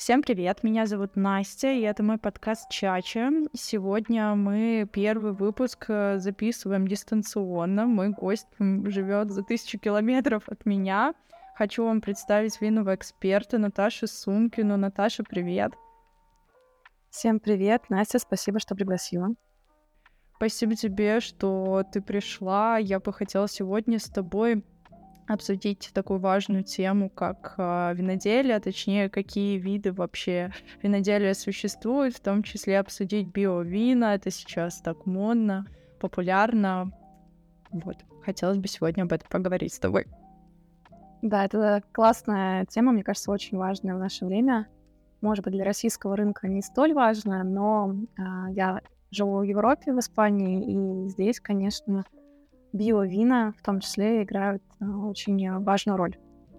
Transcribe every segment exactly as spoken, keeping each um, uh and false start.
Всем привет, меня зовут Настя, и это мой подкаст «Чача». Сегодня мы первый выпуск э, записываем дистанционно. Мой гость м, живет за тысячу километров от меня. Хочу вам представить винного эксперта Наташу Сумкину. Наташа, привет. Всем привет, Настя, спасибо, что пригласила. Спасибо тебе, что ты пришла. Я бы хотела сегодня с тобой обсудить такую важную тему, как а, виноделие, а точнее, какие виды вообще виноделия существуют, в том числе обсудить биовина. Это сейчас так модно, популярно. Вот, хотелось бы сегодня об этом поговорить с тобой. Да, это классная тема, мне кажется, очень важная в наше время. Может быть, для российского рынка не столь важная, но а, я живу в Европе, в Испании, и здесь, конечно, биовина в том числе играют а, очень важную роль.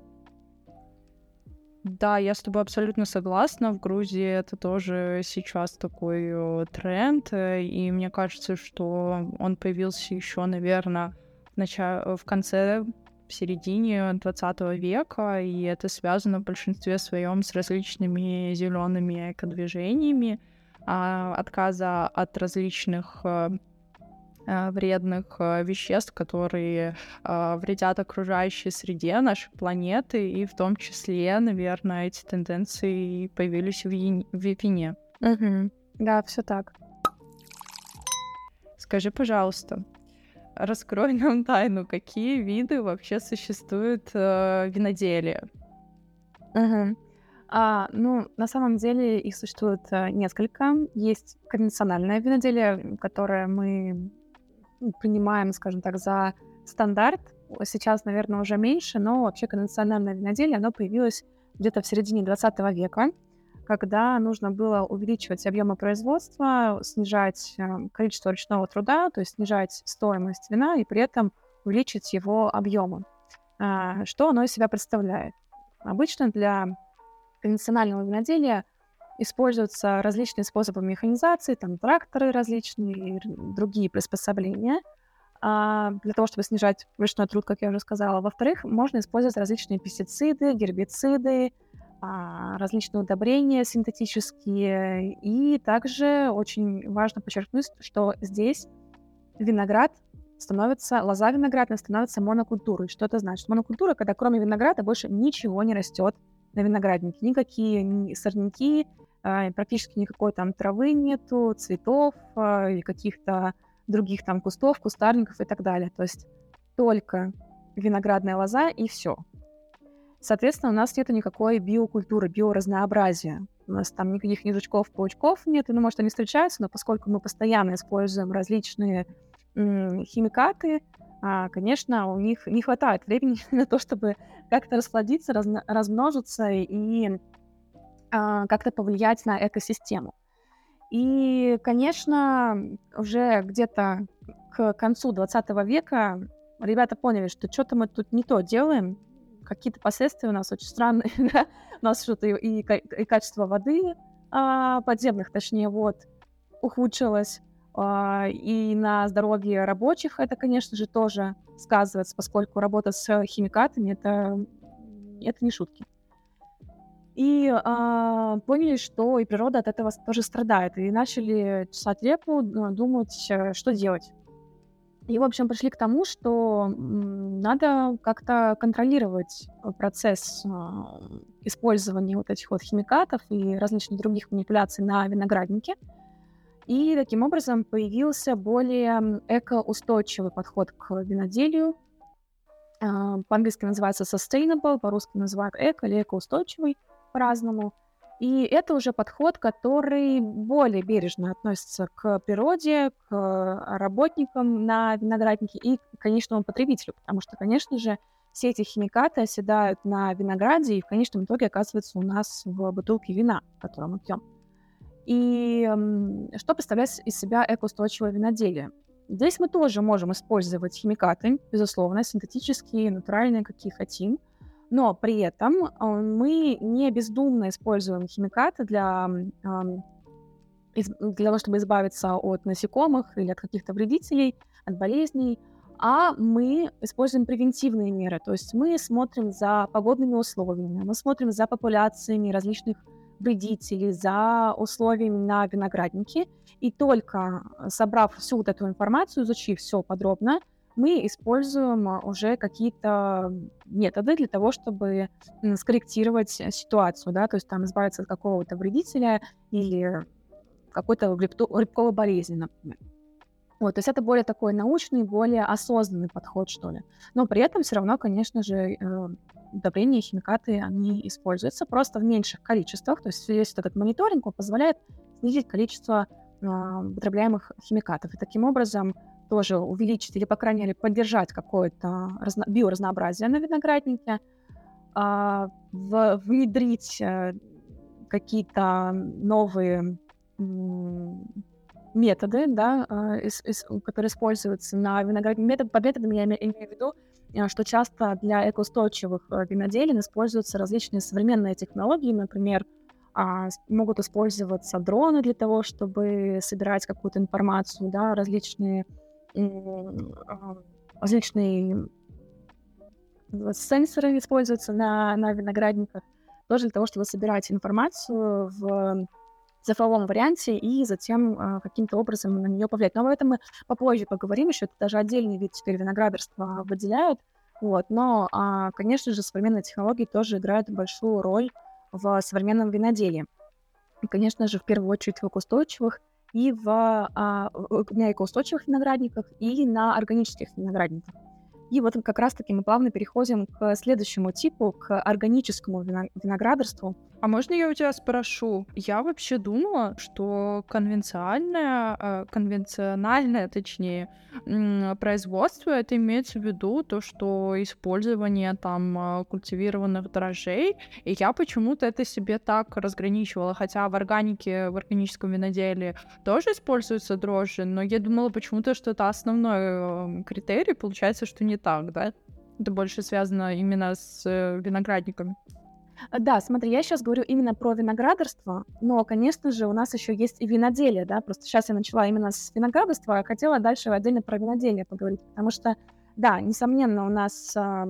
Да, я с тобой абсолютно согласна. В Грузии это тоже сейчас такой э, тренд, э, и мне кажется, что он появился еще, наверное, в, начале, в конце, в середине двадцатого века, и это связано в большинстве своем с различными зелеными экодвижениями, а, отказа от различных э, э, вредных э, веществ, которые э, вредят окружающей среде нашей планеты, и в том числе, наверное, эти тенденции появились в, яни- в вине. Угу. Да, все так. Скажи, пожалуйста, раскрой нам тайну, какие виды вообще существуют э, виноделия? Угу. А, ну, на самом деле их существует а, несколько. Есть конвенциональное виноделие, которое мы ну, принимаем, скажем так, за стандарт. Сейчас, наверное, уже меньше, но вообще конвенциональное виноделие, оно появилось где-то в середине двадцатого века, когда нужно было увеличивать объемы производства, снижать э, количество ручного труда, то есть снижать стоимость вина и при этом увеличить его объемы. А, что оно из себя представляет? Обычно для конвенционального виноделия используются различные способы механизации, там тракторы различные и р- другие приспособления, а, для того, чтобы снижать ручной труд, как я уже сказала. Во-вторых, можно использовать различные пестициды, гербициды, а, различные удобрения синтетические. И также очень важно подчеркнуть, что здесь виноград становится, лоза виноградная становится монокультурой. Что это значит? Монокультура, когда кроме винограда больше ничего не растет на винограднике. Никакие ни сорняки, а, практически никакой там травы нету, цветов а, или каких-то других там кустов, кустарников и так далее. То есть только виноградная лоза и все. Соответственно, у нас нету никакой биокультуры, биоразнообразия. У нас там никаких ни жучков, паучков нет, ну, может, они встречаются, но поскольку мы постоянно используем различные м, химикаты, а, конечно, у них не хватает времени на то, чтобы как-то расплодиться, разно- размножиться и а, как-то повлиять на экосистему. И, конечно, уже где-то к концу двадцатого века ребята поняли, что что-то мы тут не то делаем, какие-то последствия у нас очень странные, да? У нас что-то и, и ка- и качество воды а, подземных, точнее, вод, ухудшилось, а, и на здоровье рабочих это, конечно же, тоже сказывается, поскольку работа с химикатами — это, это не шутки. И, а, поняли, что и природа от этого с тоже страдает, и начали чесать репу, д думать, э, что делать. И, в общем, пришли к тому, что, м, надо как-то контролировать, э, процесс, а, использования вот этих вот химикатов и различных других манипуляций на винограднике. И таким образом появился более, м, экоустойчивый подход к виноделию. А, по-английски называется sustainable, по-русски называют эко или экоустойчивый по-разному. И это уже подход, который более бережно относится к природе, к а, работникам на винограднике и к конечному потребителю, потому что, конечно же, все эти химикаты оседают на винограде и в конечном итоге оказываются у нас в бутылке вина, которое мы пьем. И м, что представляет из себя экоустойчивое виноделие? Здесь мы тоже можем использовать химикаты, безусловно, синтетические, натуральные, какие хотим, но при этом а, мы не бездумно используем химикаты для, м, ам, из- для того, чтобы избавиться от насекомых или от каких-то вредителей, от болезней, а мы используем превентивные меры, то есть мы смотрим за погодными условиями, мы смотрим за популяциями различных вредителей, за условиями на винограднике. И только собрав всю вот эту информацию, изучив все подробно, мы используем уже какие-то методы для того, чтобы скорректировать ситуацию, да, то есть там избавиться от какого-то вредителя или какой-то грибковой болезни, например. Вот, то есть это более такой научный, более осознанный подход, что ли. Но при этом все равно, конечно же, удобрения, химикаты, они используются просто в меньших количествах. То есть весь этот мониторинг он позволяет снизить количество э, употребляемых химикатов. И таким образом тоже увеличить или, по крайней мере, поддержать какое-то разно- биоразнообразие на винограднике, э, в- внедрить э, какие-то новые м, методы, да, э, ис- ис- которые используются на винограднике. Метод, под методами я име- имею в виду, э, что часто для экоустойчивых э, виноделин используются различные современные технологии, например, а, с- могут использоваться дроны для того, чтобы собирать какую-то информацию, да, различные, м, а, различные э, сенсоры используются на, на виноградниках, тоже для того, чтобы собирать информацию в цифровом варианте и затем а, каким-то образом на нее повлиять. Но об этом мы попозже поговорим еще. Это даже отдельный вид теперь виноградарства выделяют. Вот. Но, а, конечно же, современные технологии тоже играют большую роль в современном виноделии. И, конечно же, в первую очередь в экоустойчивых и в а, в- на экоустойчивых виноградниках и на органических виноградниках. И вот как раз-таки мы плавно переходим к следующему типу, к органическому вино- виноградарству. А можно я у тебя спрошу? Я вообще думала, что конвенциональное, э, конвенциональное, точнее, м, производство, это имеется в виду то, что использование там э, культивированных дрожжей, и я почему-то это себе так разграничивала, хотя в органике, в органическом виноделии тоже используются дрожжи, но я думала почему-то, что это основной э, критерий, получается, что не так, да? Это больше связано именно с э, виноградниками. А, Да, смотри, я сейчас говорю именно про виноградарство, но, конечно же, у нас еще есть и виноделие, да, просто сейчас я начала именно с виноградарства, а хотела дальше отдельно про виноделие поговорить, потому что, да, несомненно, у нас а,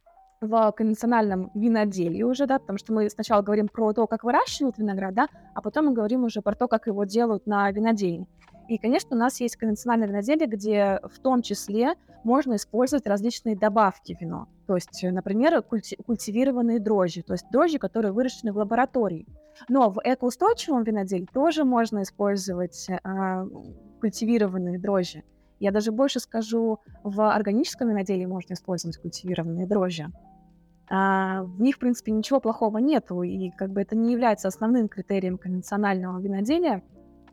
в конвенциональном виноделии уже, да, потому что мы сначала говорим про то, как выращивают виноград, да, а потом мы говорим уже про то, как его делают на винодельне. И, конечно, у нас есть конвенциональное виноделие, где в том числе можно использовать различные добавки в вино. То есть, э, например, культи- культивированные дрожжи, то есть дрожжи, которые выращены в лаборатории. Но в экоустойчивом виноделии тоже можно использовать а, культивированные дрожжи. Я даже больше скажу, в органическом виноделии можно использовать культивированные дрожжи. А, в них, в принципе, ничего плохого нету, и как бы это не является основным критерием конвенционального виноделия,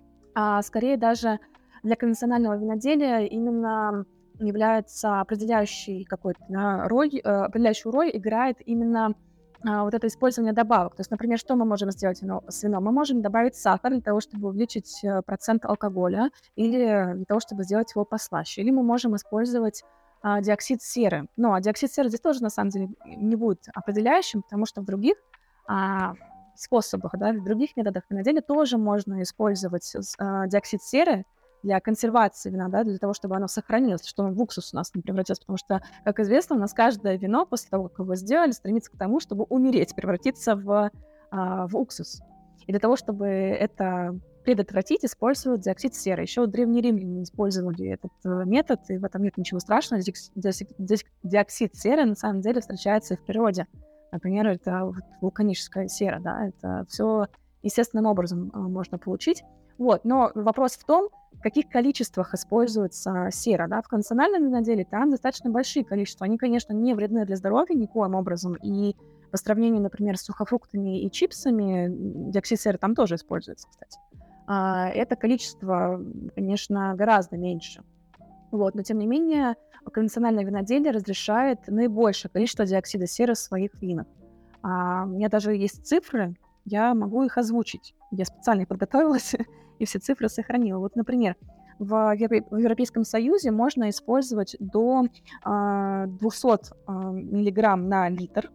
а скорее даже для конвенционального виноделия именно является определяющей какой-то да, роль, э, определяющую роль играет именно а, вот это использование добавок. То есть, например, что мы можем сделать вино- с вином? Мы можем добавить сахар для того, чтобы увеличить э, процент алкоголя, или для того, чтобы сделать его послаще. Или мы можем использовать а, диоксид серы. Но а диоксид серы здесь тоже, на самом деле, не будет определяющим, потому что в других а, способах, да, в других методах виноделия тоже можно использовать с- а, диоксид серы для консервации вина, да, для того, чтобы оно сохранилось, чтобы он в уксус у нас не превратился, потому что, как известно, у нас каждое вино после того, как его сделали, стремится к тому, чтобы умереть, превратиться в, а, в уксус. И для того, чтобы это предотвратить, используют диоксид серы. Еще древние римляне использовали этот э, метод, и в этом нет ничего страшного. Диокс- диоксид диоксид- диоксид серы на самом деле встречается и в природе. Например, это вот вулканическая сера, да, это все естественным образом а, можно получить. Вот, но вопрос в том, в каких количествах используется сера, да, в конвенциональном виноделии там достаточно большие количества. Они, конечно, не вредны для здоровья никоим образом, и по сравнению, например, с сухофруктами и чипсами, м, диоксид серы там тоже используется, кстати. А, это количество, конечно, гораздо меньше. Вот, но тем не менее, конвенциональное виноделие разрешает наибольшее количество диоксида серы в своих винах. А, у меня даже есть цифры, я могу их озвучить. Я специально их подготовилась и все цифры сохранила. Вот, например, в, Евро- в Европейском Союзе можно использовать до а, двухсот а, миллиграмм на литр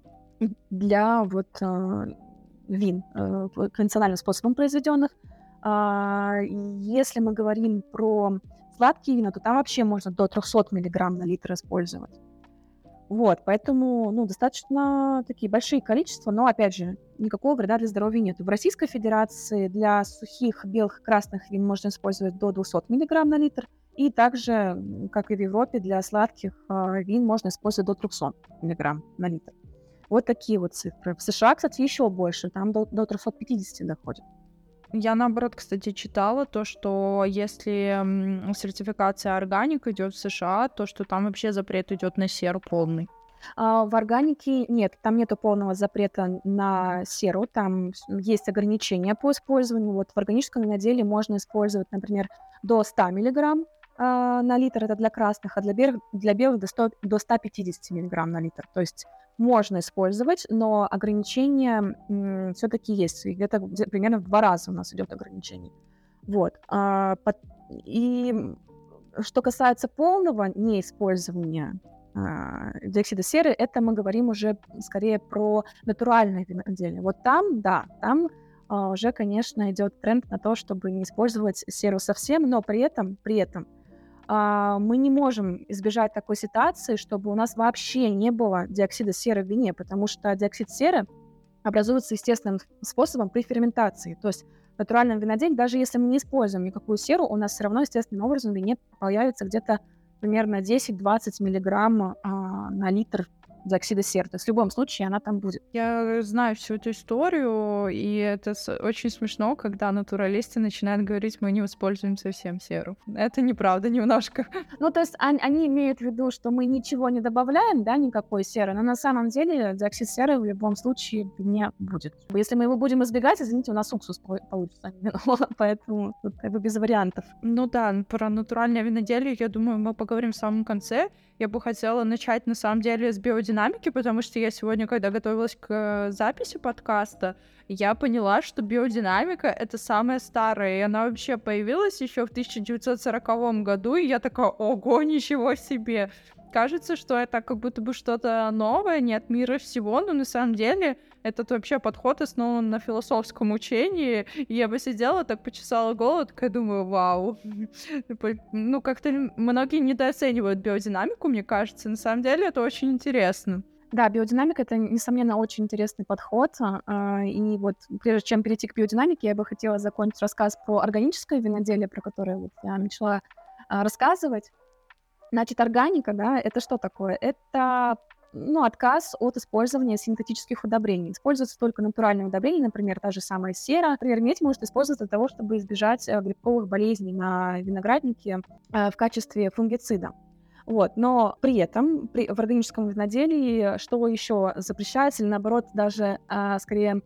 для вот а, вин э, конвенциональным способом произведенных. А, и если мы говорим про сладкие вина, то там вообще можно до трехсот миллиграмм на литр использовать. Вот, поэтому, ну, достаточно такие большие количества, но, опять же, никакого вреда для здоровья нет. В Российской Федерации для сухих белых и красных вин можно использовать до двести миллиграмм на литр, и также, м, как и в Европе, для сладких а, вин можно использовать до триста миллиграмм на литр. Вот такие вот цифры. В США, кстати, еще больше, там до, до триста пятьдесят доходит. Я, наоборот, кстати, читала то, что если м, сертификация органик идет в США, то что там вообще запрет идет на серу полный. А в органике нет, там нету полного запрета на серу, там с- есть ограничения по использованию. Вот в органическом виноделии можно использовать, например, до ста миллиграмм а, на литр, это для красных, а для белых, для белых до, ста до ста пятидесяти миллиграмм на литр. То есть можно использовать, но ограничения все-таки есть. И где-то где- примерно в два раза у нас идет ограничение. Вот. А, под- и м, что касается полного неиспользования а, диоксида серы, это мы говорим уже скорее про натуральное виноделие. Вот там, да, там а, уже, конечно, идет тренд на то, чтобы не использовать серу совсем, но при этом, при этом а, мы не можем избежать такой ситуации, чтобы у нас вообще не было диоксида серы в вине, потому что диоксид серы образуется естественным способом при ферментации. То есть в натуральном виноделии, даже если мы не используем никакую серу, у нас все равно естественным образом в вине появится где-то примерно десять-двадцать миллиграмм а, на литр диоксида серы. То есть в любом случае она там будет. Я знаю всю эту историю, и это с- очень смешно, когда натуралисты начинают говорить, мы не используем совсем серу. Это неправда немножко. Ну, то есть они, они имеют в виду, что мы ничего не добавляем, да, никакой серы, но на самом деле диоксид серы в любом случае не будет. Если мы его будем избегать, извините, у нас уксус по- получится, а не вино, поэтому тут как бы без вариантов. Ну да, н- про натуральное виноделие, я думаю, мы поговорим в самом конце. Я бы хотела начать, на самом деле, с биодинамики, потому что я сегодня, когда готовилась к э, записи подкаста, я поняла, что биодинамика — это самая старая, и она вообще появилась еще в тысяча девятьсот сороковом году, и я такая, ого, ничего себе! Кажется, что это как будто бы что-то новое, не от мира всего, но на самом деле этот вообще подход основан на философском учении, и я бы сидела, так почесала голову, такая думаю, вау. Типа, ну, как-то м- многие недооценивают биодинамику, мне кажется. На самом деле это очень интересно. Да, биодинамика — это, несомненно, очень интересный подход. а, а, И вот прежде чем перейти к биодинамике, я бы хотела закончить рассказ про органическое виноделие, про которое вот я начала а, рассказывать. Значит, органика, да, это что такое? Это, ну, отказ от использования синтетических удобрений. Используются только натуральные удобрения, например, та же самая сера. Например, медь может использоваться для того, чтобы избежать э, грибковых болезней на винограднике э, в качестве фунгицида. Вот, но при этом при, в органическом виноделии что еще запрещается или наоборот даже а, скорее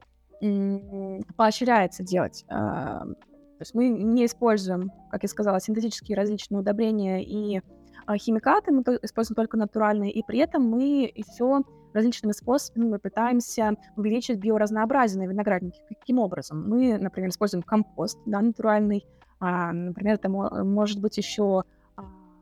м, поощряется делать? А, то есть мы не используем, как я сказала, синтетические различные удобрения и а, химикаты, мы то- используем только натуральные, и при этом мы еще различными способами мы пытаемся увеличить биоразнообразие на винограднике. Каким образом? Мы, например, используем компост, да, натуральный. А, например, это мо- может быть еще а,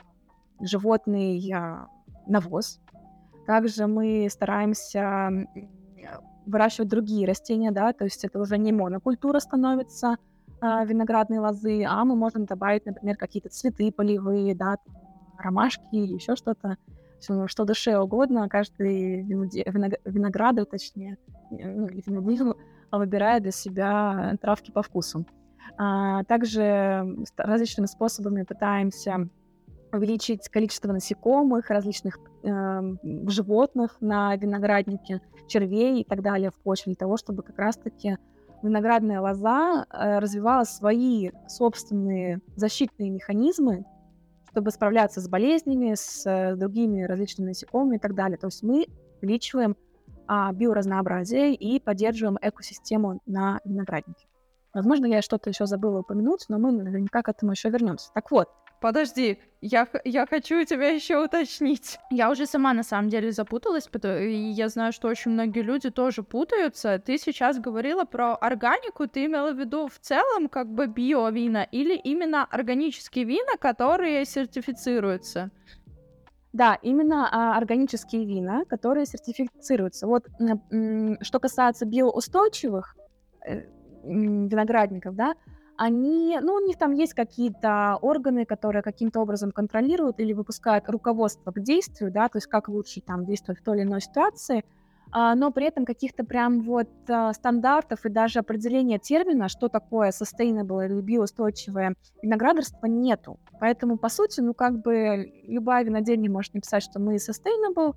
животный а, навоз. Также мы стараемся м, выращивать другие растения, да, то есть это уже не монокультура становится а, виноградной лозы, а мы можем добавить, например, какие-то цветы полевые, да, там, ромашки, еще что-то, всё, что душе угодно. Каждый виноде- виног- виноградарь, точнее, э, ну, или винодел выбирает для себя травки по вкусу. А, также м, ст- различными способами пытаемся увеличить количество насекомых, различных эм, животных на винограднике, червей и так далее в почве, для того, чтобы как раз-таки виноградная лоза э, развивала свои собственные защитные механизмы, чтобы справляться с болезнями, с э, другими различными насекомыми и так далее. То есть мы увеличиваем а, биоразнообразие и поддерживаем экосистему на винограднике. Возможно, я что-то еще забыла упомянуть, но мы наверняка к этому еще вернемся. Так вот, Подожди, я, х- я хочу у тебя еще уточнить. Я уже сама на самом деле запуталась, пото- и я знаю, что очень многие люди тоже путаются. Ты сейчас говорила про органику, ты имела в виду в целом как бы биовина или именно органические вина, которые сертифицируются? да, именно а, органические вина, которые сертифицируются. Вот м, м, что касается биоустойчивых э, м, виноградников, да, они, ну, у них там есть какие-то органы, которые каким-то образом контролируют или выпускают руководство к действию, да, то есть как лучше там действовать в той или иной ситуации, а, но при этом каких-то прям вот а, стандартов и даже определения термина, что такое sustainable или биоустойчивое виноградарство, нету. Поэтому, по сути, ну, как бы любая винодельня может написать, что мы sustainable,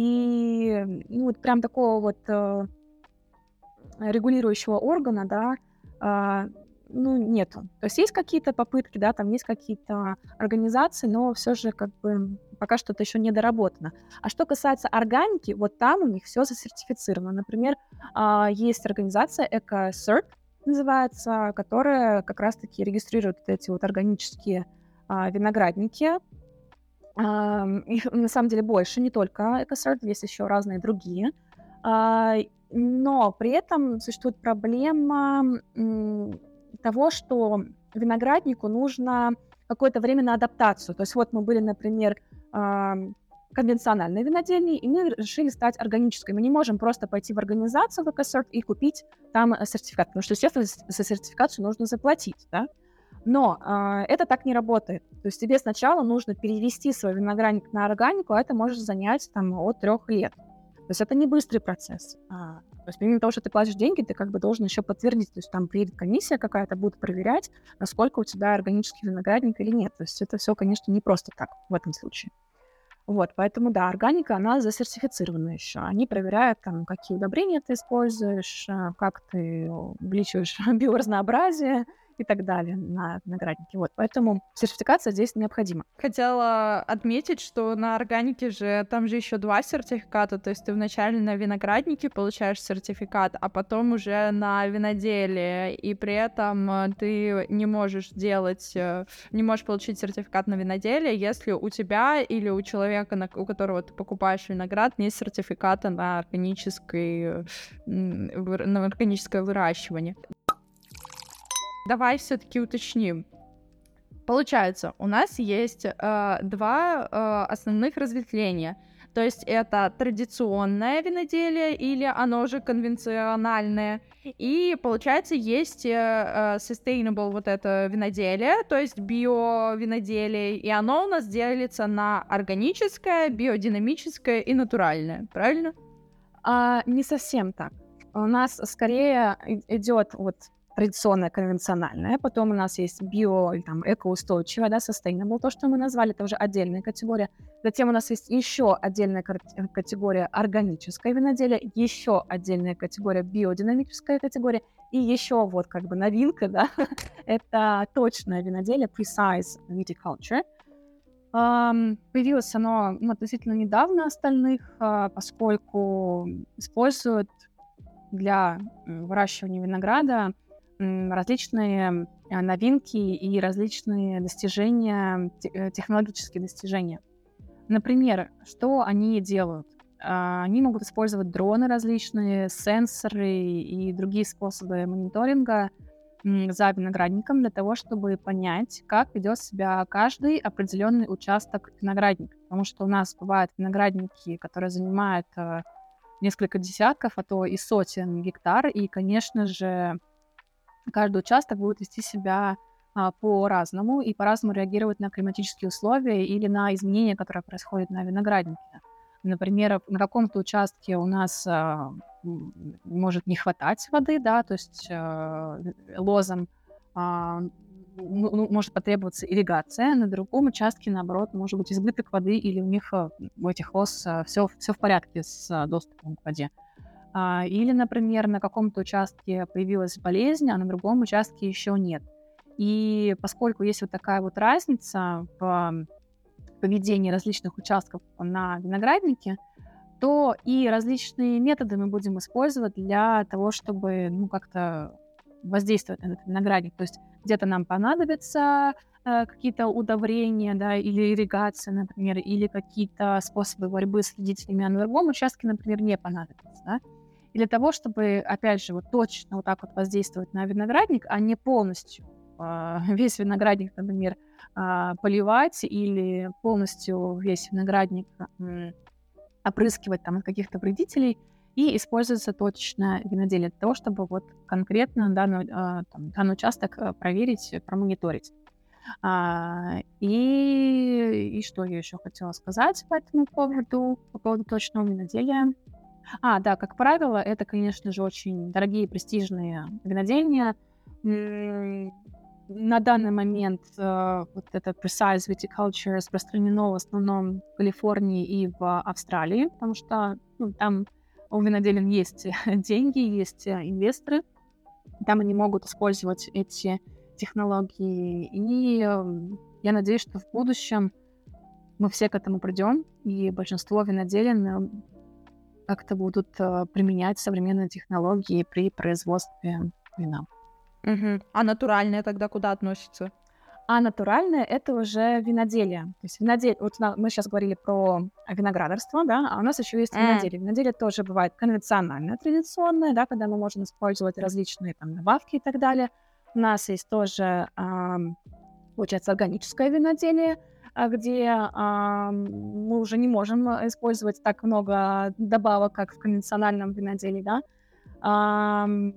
и ну, вот прям такого вот э, регулирующего органа, да, а, ну, нету. То есть есть какие-то попытки, да, там есть какие-то организации, но все же как бы пока что это еще не доработано. А что касается органики, вот там у них все засертифицировано. Например, а, есть организация EcoCert, называется, которая как раз-таки регистрирует вот эти вот органические а, виноградники. А, их на самом деле больше, не только EcoCert, есть еще разные другие. А, но при этом существует проблема м, того, что винограднику нужно какое-то время на адаптацию. То есть вот мы были, например, а, конвенциональной винодельней, и мы решили стать органической. Мы не можем просто пойти в организацию в EcoCert и купить там э, сертификат, потому что, естественно, с- за сертификацию нужно заплатить, да? Но а, это так не работает. То есть тебе сначала нужно перевести свой виноградник на органику, а это может занять там от трех лет. То есть это не быстрый процесс. А, то есть помимо того, что ты платишь деньги, ты как бы должен еще подтвердить, то есть там приедет комиссия какая-то, будет проверять, насколько у тебя органический виноградник или нет. То есть это все, конечно, не просто так в этом случае. Вот, поэтому, да, органика, она засертифицирована еще. Они проверяют, там, какие удобрения ты используешь, а, как ты увеличиваешь биоразнообразие и так далее на винограднике. Вот, поэтому сертификация здесь необходима. Хотела отметить, что на органике же там же еще два сертификата, то есть ты вначале на винограднике получаешь сертификат, а потом уже на виноделии, и при этом э, ты не можешь делать, э, не можешь получить сертификат на виноделие, если у тебя или у человека, на- у которого ты покупаешь виноград, нет сертификата на органический, э, м, выра- на органическое выращивание. Давай все-таки уточним. Получается, у нас есть э, два э, основных разветвления. То есть это традиционное виноделие или оно же конвенциональное. И получается есть э, э, sustainable вот это виноделие, то есть биовиноделие. И оно у нас делится на органическое, биодинамическое и натуральное. Правильно? А, не совсем так. У нас скорее и- идет вот традиционное, конвенциональное, потом у нас есть био, или там экоустойчивое, да, sustainable, то, что мы назвали, это уже отдельная категория. Затем у нас есть еще отдельная кар- э, категория органическое виноделие, еще отдельная категория биодинамическая категория, и еще вот как бы новинка, да, это точное виноделие, precise viticulture. Ам, появилось оно, ну, относительно недавно остальных, а, поскольку используют для, м, выращивания винограда, м, различные, а, новинки и различные достижения, те э, технологические достижения. Например, что они делают? А, они могут использовать дроны различные, сенсоры и другие способы мониторинга, м, за виноградником для того, чтобы понять, как ведет себя каждый определенный участок виноградника. Потому что у нас бывают виноградники, которые занимают э, несколько десятков, а то и сотен гектар, и, конечно же, каждый участок будет вести себя а, по-разному и по-разному реагировать на климатические условия или на изменения, которые происходят на винограднике. Например, на каком-то участке у нас а, м, может не хватать воды, да, то есть а, лозам а, ну, ну, может потребоваться ирригация, на другом участке, наоборот, может быть избыток воды или у них а, у этих лоз все, все в порядке с а, доступом к воде. А, или, например, на каком-то участке появилась болезнь, а на другом участке еще нет. И поскольку есть вот такая вот разница в поведении различных участков на винограднике, то и различные методы мы будем использовать для того, чтобы, ну, как-то воздействовать на этот виноградник. То есть где-то нам понадобятся э, какие-то удобрения, да, или ирригация, например, или какие-то способы борьбы с вредителями, а на другом участке, например, не понадобится, да. И для того, чтобы, опять же, вот точно вот так вот воздействовать на виноградник, а не полностью а, весь виноградник, например, а, поливать или полностью весь виноградник м, опрыскивать там от каких-то вредителей, и используется точечное виноделие для того, чтобы вот конкретно данный, а, там, данный участок а, проверить, промониторить. А, и, и что я еще хотела сказать по этому поводу, по поводу точного виноделия? А, да, как правило, это, конечно же, очень дорогие престижные винодельня. М, На данный момент э, вот это precise viticulture распространено в основном в Калифорнии и в Австралии, потому что ну, там у виноделин есть деньги, есть э, инвесторы, там они могут использовать эти технологии. И э, я надеюсь, что в будущем мы все к этому придем, и большинство виноделин э, как-то будут э, применять современные технологии при производстве вина. Мгм. А натуральное тогда куда относится? А натуральное — это уже виноделие. То есть виноделие... Вот на- мы сейчас говорили про виноградарство, да, а у нас еще есть М, виноделие. Виноделие тоже бывает конвенциональное, традиционное, да, когда мы можем использовать различные там добавки и так далее. У нас есть тоже, ам, получается, органическое виноделие, а, где ам, мы уже не можем э, использовать так много добавок, как в конвенциональном виноделии, да. Ам,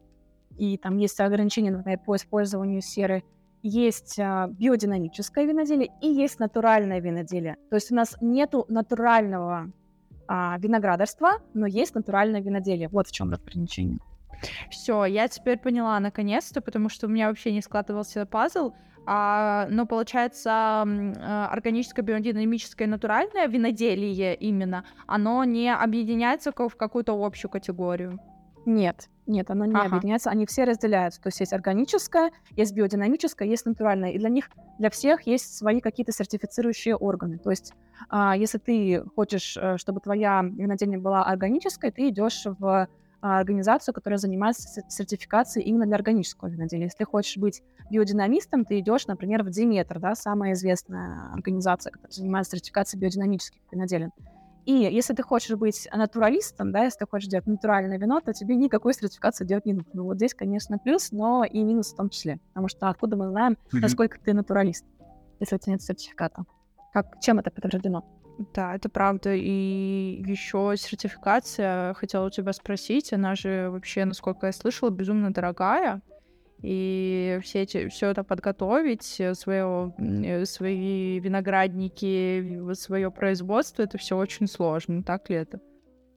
и там есть ограничения, например, по использованию серы. Есть а, биодинамическое виноделие и есть натуральное виноделие. То есть у нас нету натурального а, виноградарства, но есть натуральное виноделие. Вот в чем разграничение. Все, я теперь поняла наконец-то, потому что у меня вообще не складывался пазл. А, но получается, м, э, органическое, биодинамическое, натуральное виноделие именно, оно не объединяется ка- в какую-то общую категорию. Нет, нет, оно не Ага. объединяется, они все разделяются. То есть есть органическое, есть биодинамическое, есть натуральное. И для них, для всех есть свои какие-то сертифицирующие органы. То есть а, если ты хочешь, э, чтобы твоя винодельня была органической, ты идешь в а, организацию, которая занимается сер- сертификацией именно для органического виноделия. Если хочешь быть биодинамистом, ты идешь, например, в Диметр, да, самая известная организация, которая занимается сертификацией биодинамических виноделин. И если ты хочешь быть натуралистом, да, если ты хочешь делать натуральное вино, то тебе никакой сертификации делать не нужно. Вот здесь, конечно, плюс, но и минус в том числе. Потому что откуда мы знаем, Мгм. насколько ты натуралист, если у тебя нет сертификата? Как, чем это подтверждено? Да, это правда. И еще сертификация, хотела у тебя спросить, она же вообще, насколько я слышала, безумно дорогая. И все эти, все это подготовить, э, своё, м, э, свои виноградники, свое производство, это все очень сложно, так ли это?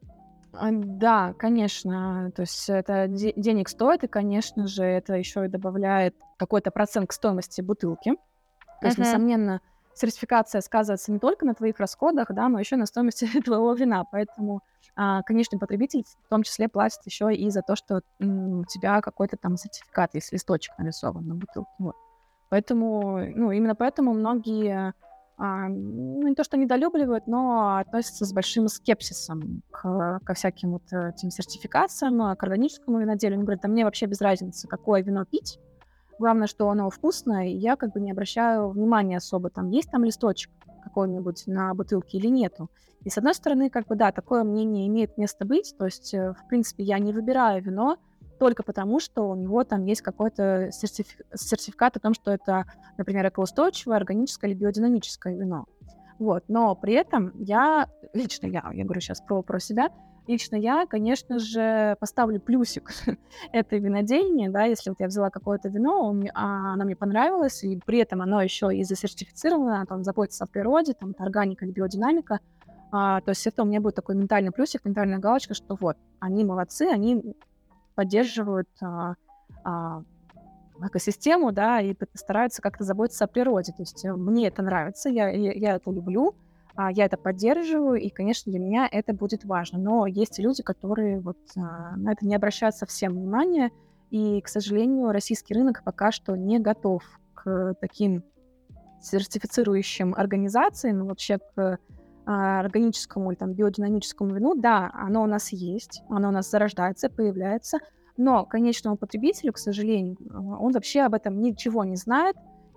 А, Да, конечно, то есть это де- денег стоит, и, конечно же, это еще и добавляет какой-то процент к стоимости бутылки. То есть, Мгм. несомненно, сертификация сказывается не только на твоих расходах, да, но еще и на стоимости твоего вина. Поэтому а, конечный потребитель в том числе платит еще и за то, что м, у тебя какой-то там сертификат, есть листочек нарисован на бутылке. Вот. Поэтому, ну, именно поэтому многие, а, ну, не то что недолюбливают, но относятся с большим скепсисом к, ко всяким вот этим сертификациям, а, к органическому виноделию. Они говорят, да мне вообще без разницы, какое вино пить. Главное, что оно вкусное, и я как бы не обращаю внимания особо, там есть там листочек какой-нибудь на бутылке или нету. И с одной стороны, как бы да, такое мнение имеет место быть, то есть, э, в принципе, я не выбираю вино только потому, что у него там есть какой-то сертифи- сертификат о том, что это, например, экоустойчивое, органическое или биодинамическое вино. Вот. Но при этом я, лично я, я говорю сейчас про, про себя, лично я, конечно же, поставлю плюсик этой винодельни, да, если вот я взяла какое-то вино, он мне- а, оно мне понравилось, и при этом оно еще и засертифицировано, там, заботится о природе, там, это органика или биодинамика, а, то есть это у меня будет такой ментальный плюсик, ментальная галочка, что вот, они молодцы, они поддерживают а, а, экосистему, да, и п- стараются как-то заботиться о природе. То есть э, мне это нравится, я, я, я это люблю, а, я это поддерживаю, и, конечно, для меня это будет важно. Но есть и люди, которые вот а, на это не обращают совсем внимания, и, к сожалению, российский рынок пока что не готов к таким сертифицирующим организациям, вообще к а, органическому или там биодинамическому вину. Да, оно у нас есть, оно у нас зарождается, появляется, но конечному потребителю, к сожалению, а, он вообще об этом ничего не знает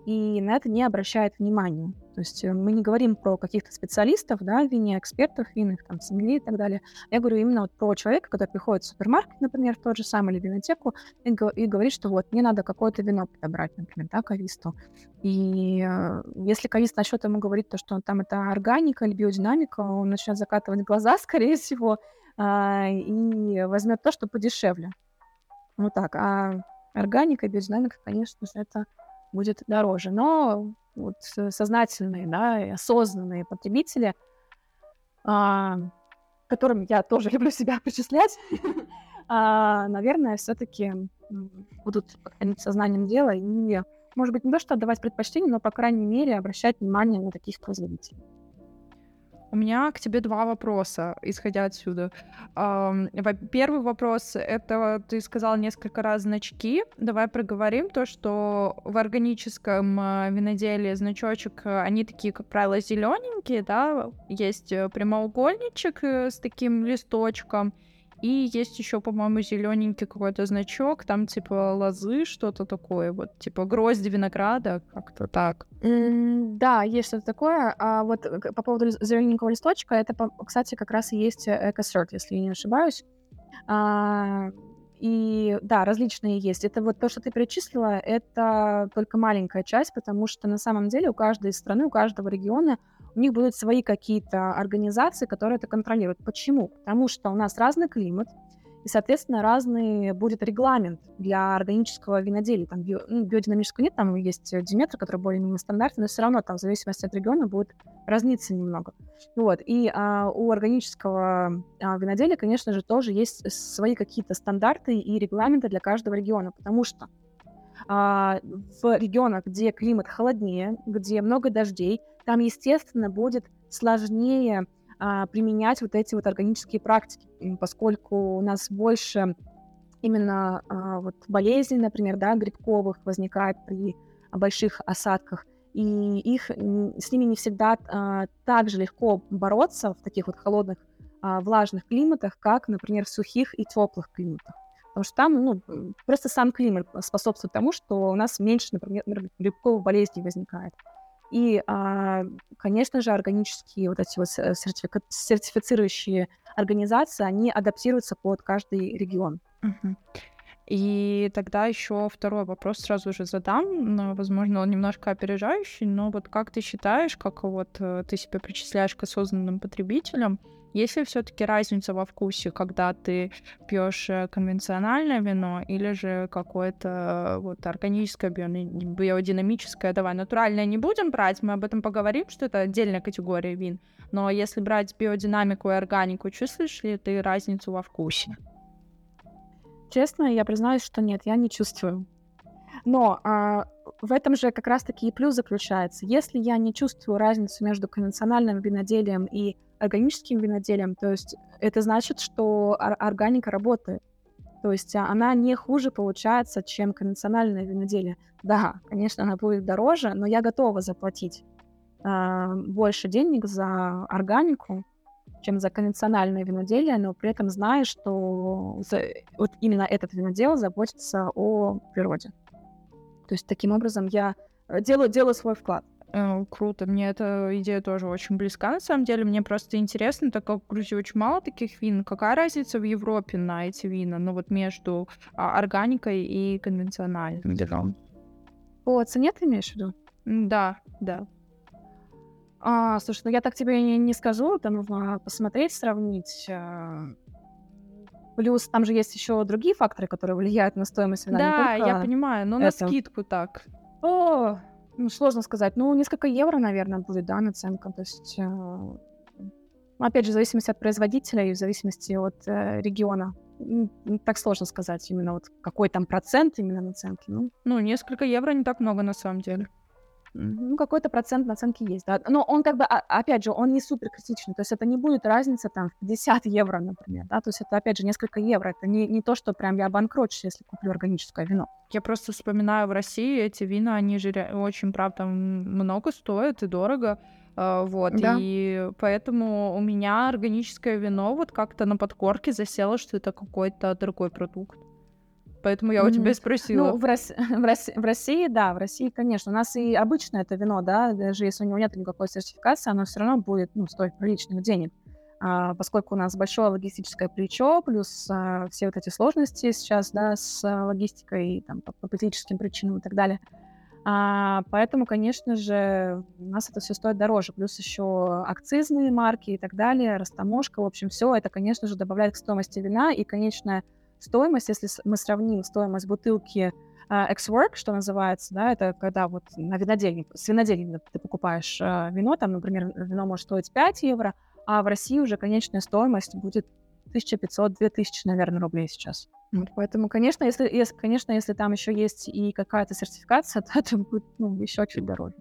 и на это не обращает внимания. То есть э, мы не говорим про каких-то специалистов, да, в вине, экспертов винных, там, сомелье и так далее. Я говорю именно вот про человека, который приходит в супермаркет, например, в тот же самый, или в винотеку, и, го- и говорит, что вот, мне надо какое-то вино подобрать, например, да, кависту. И э, если кавист начнет ему говорить то, что там это органика или биодинамика, он начнет закатывать глаза, скорее всего, а, и возьмет то, что подешевле. Вот так. А органика, биодинамика, конечно же, это будет дороже. Но вот сознательные, да, и осознанные потребители, а, к которым я тоже люблю себя причислять, а, наверное, все-таки будут подходить сознанием дела и, может быть, не то, что отдавать предпочтение, но, по крайней мере, обращать внимание на таких производителей. У меня к тебе два вопроса, исходя отсюда. Ам, во- Первый вопрос — это ты сказал несколько раз значки. Давай проговорим то, что в органическом а, виноделии значочек, а, они такие, как правило, зелененькие, да, есть э, прямоугольничек э, с таким листочком, и есть еще, по-моему, зелененький какой-то значок, там типа лозы, что-то такое, вот типа грозди винограда, как-то так. М, Да, есть что-то такое. А вот э, к- по поводу лис- зелененького листочка, это, по- кстати, как раз и есть EcoCert, если я не ошибаюсь. А, И да, различные есть. Это вот то, что ты перечислила, это только маленькая часть, потому что на самом деле у каждой страны, у каждого региона у них будут свои какие-то организации, которые это контролируют. Почему? Потому что у нас разный климат, и, соответственно, разный будет регламент для органического виноделия. Там био- ну, биодинамического нет, там есть э, Диметр, который более-менее стандартный, но все равно там в зависимости от региона будет разниться немного. Вот. И а, у органического а, виноделия, конечно же, тоже есть свои какие-то стандарты и регламенты для каждого региона, потому что а, в регионах, где климат холоднее, где много дождей, там, естественно, будет сложнее а, применять вот эти вот органические практики, м, поскольку у нас больше именно а, вот болезней, например, да, грибковых возникает при больших осадках, и их, м, с ними не всегда а, так же легко бороться в таких вот холодных, а, влажных климатах, как, например, в сухих и теплых климатах. Потому что там, ну, м, просто сам климат способствует тому, что у нас меньше, например, грибковых болезней возникает. И, а, конечно же, органические вот эти вот с- сертифика- сертифицирующие организации, они адаптируются под каждый регион. Мгм. И тогда еще второй вопрос сразу же задам, но, возможно, он немножко опережающий, но вот как ты считаешь, как вот э, ты себя причисляешь к осознанным потребителям, есть ли все-таки разница во вкусе, когда ты пьешь э, конвенциональное вино или же какое-то э, вот органическое, био- биодинамическое, давай, натуральное не будем брать, мы об этом поговорим, что это отдельная категория вин, но если брать биодинамику и органику, чувствуешь ли ты разницу во вкусе? Честно, я признаюсь, что нет, я не чувствую. Но а, в этом же как раз-таки и плюс заключается. Если я не чувствую разницу между конвенциональным виноделием и органическим виноделием, то есть это значит, что ор- органика работает. То есть а, она не хуже получается, чем конвенциональное виноделие. Да, конечно, она будет дороже, но я готова заплатить а, больше денег за органику, чем за конвенциональное виноделие, но при этом зная, что за- вот именно этот винодел заботится о природе. То есть таким образом я э, делаю, делаю свой вклад. Э, Круто, мне эта идея тоже очень близка, на самом деле. Мне просто интересно, так как в Грузии очень мало таких вин, какая разница в Европе на эти вина, ну вот между а, органикой и конвенциональным вином? По цене ты имеешь в виду? М, Да, да. А, слушай, ну я так тебе не, не скажу, это нужно посмотреть, сравнить. а. Плюс там же есть еще другие факторы, которые влияют на стоимость вина, не Да, я только понимаю, но на это. скидку так. О, ну, сложно сказать. Ну, несколько евро, наверное, будет, да, наценка. То есть, э, ну, опять же, в зависимости от производителя и в зависимости от э, региона. М, м, Так сложно сказать именно вот какой там процент именно наценки. Ну, Ну, несколько евро не так много на самом деле. М, Ну, какой-то процент наценки есть, да. Но он как бы, а- опять же, он не супер критичный. То есть это не будет разница там в пятьдесят евро, например, да. То есть это, опять же, несколько евро. Это не, не то, что прям я обанкрочусь, если куплю органическое вино. Я просто вспоминаю, в России эти вина, они же ре- очень, правда, м- много стоят и дорого. А, Вот, Да. и поэтому у меня органическое вино вот как-то на подкорке засело, что это какой-то дорогой продукт. Поэтому я у тебя и Мгм. Ну, спросила. в Рос в Рос в России, да, в России, конечно. У нас и обычное это вино, да, даже если у него нет никакой сертификации, оно все равно будет, ну, стоить приличных денег. А, поскольку у нас большое логистическое плечо, плюс, а, все вот эти сложности сейчас, да, с а, логистикой, там, по по политическим причинам и так далее. А, поэтому, конечно же, у нас это все стоит дороже. Плюс еще акцизные марки и так далее, растаможка. В общем, все это, конечно же, добавляет к стоимости вина. И конечная стоимость, если с- мы сравним стоимость бутылки а, X-Work, что называется, да, это когда вот на винодельне, с винодельни ты покупаешь а, вино, там, например, вино может стоить пять евро, а в России уже конечная стоимость будет тысяча пятьсот - две тысячи, наверное, рублей сейчас. Вот, поэтому, конечно, если, если, конечно, если там еще есть и какая-то сертификация, то это будет, ну, еще чуть дороже.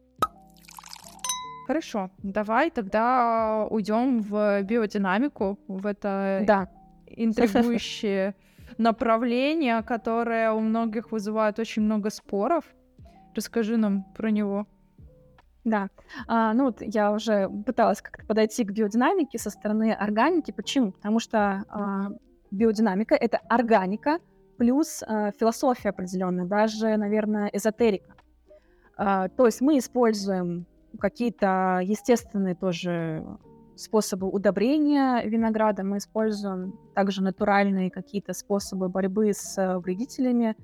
Хорошо, давай тогда уйдем в биодинамику, в это Да. интригующее направление, которое у многих вызывает очень много споров. Расскажи нам про него. Да, а, ну вот я уже пыталась как-то подойти к биодинамике со стороны органики. Почему? Потому что а, биодинамика — это органика плюс а, философия определенная, даже, наверное, эзотерика. А, то есть мы используем какие-то естественные тоже способы удобрения винограда, мы используем также натуральные какие-то способы борьбы с э, вредителями,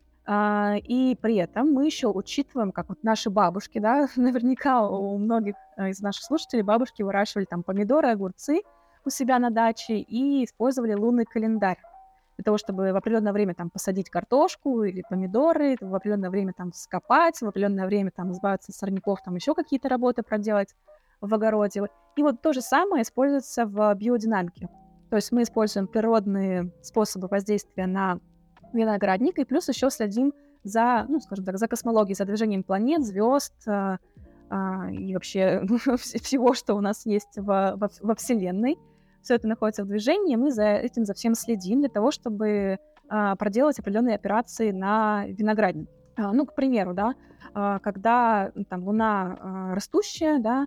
а, и при этом мы еще учитываем, как вот наши бабушки, да, наверняка у многих э, из наших слушателей бабушки выращивали там помидоры, огурцы у себя на даче и использовали лунный календарь для того, чтобы в определенное время там посадить картошку или помидоры, в определенное время там скопать, в определенное время там избавиться от сорняков, там еще какие-то работы проделать в огороде. И вот то же самое используется в биодинамике. То есть мы используем природные способы воздействия на виноградник, и плюс еще следим за, ну, скажем так, за космологией, за движением планет, звезд а, а, и вообще всего, что у нас есть во, во, во Вселенной. Все это находится в движении, мы за этим за всем следим для того, чтобы а, проделать определенные операции на винограднике. А, ну, к примеру, да, а, когда там Луна а, растущая, да,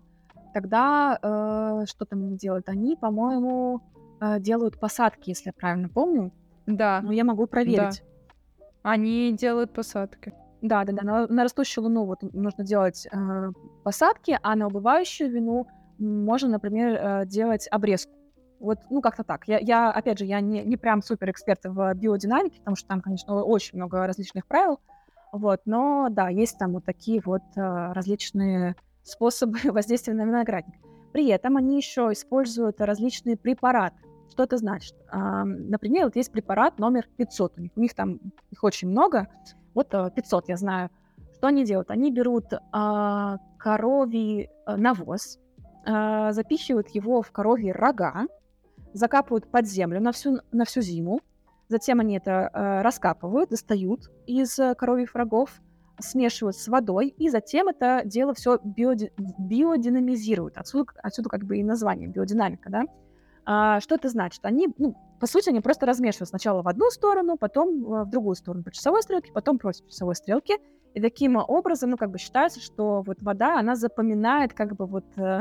тогда а, что там делают? Они, по-моему, а, делают посадки, если я правильно помню. Да, Но я могу проверить. да. Они делают посадки. Да, да, да. На, на растущую луну вот нужно делать э, посадки, а на убывающую вину можно, например, э, делать обрезку. Вот, ну, как-то так. Я, я опять же, я не, не прям супер эксперт в биодинамике, потому что там, конечно, очень много различных правил. Вот, но да, есть там вот такие вот э, различные способы воздействия на виноградник. При этом они еще используют различные препараты. Что это значит? А, например, вот есть препарат номер пятьсот. У них, у них там их очень много. Вот а, пятьсот, я знаю. Что они делают? Они берут а, коровий а, навоз, а, запихивают его в коровьи рога, закапывают под землю на всю, на всю зиму. Затем они это а, раскапывают, достают из а, коровьих рогов, смешивают с водой, и затем это дело все биоди- биодинамизируют. Отсюда, отсюда как бы и название биодинамика, да? А, что это значит? Они, ну, по сути, они просто размешивают сначала в одну сторону, потом э, в другую сторону по часовой стрелке, потом против часовой стрелки. И таким образом, ну, как бы считается, что вот вода, она запоминает как бы вот, э,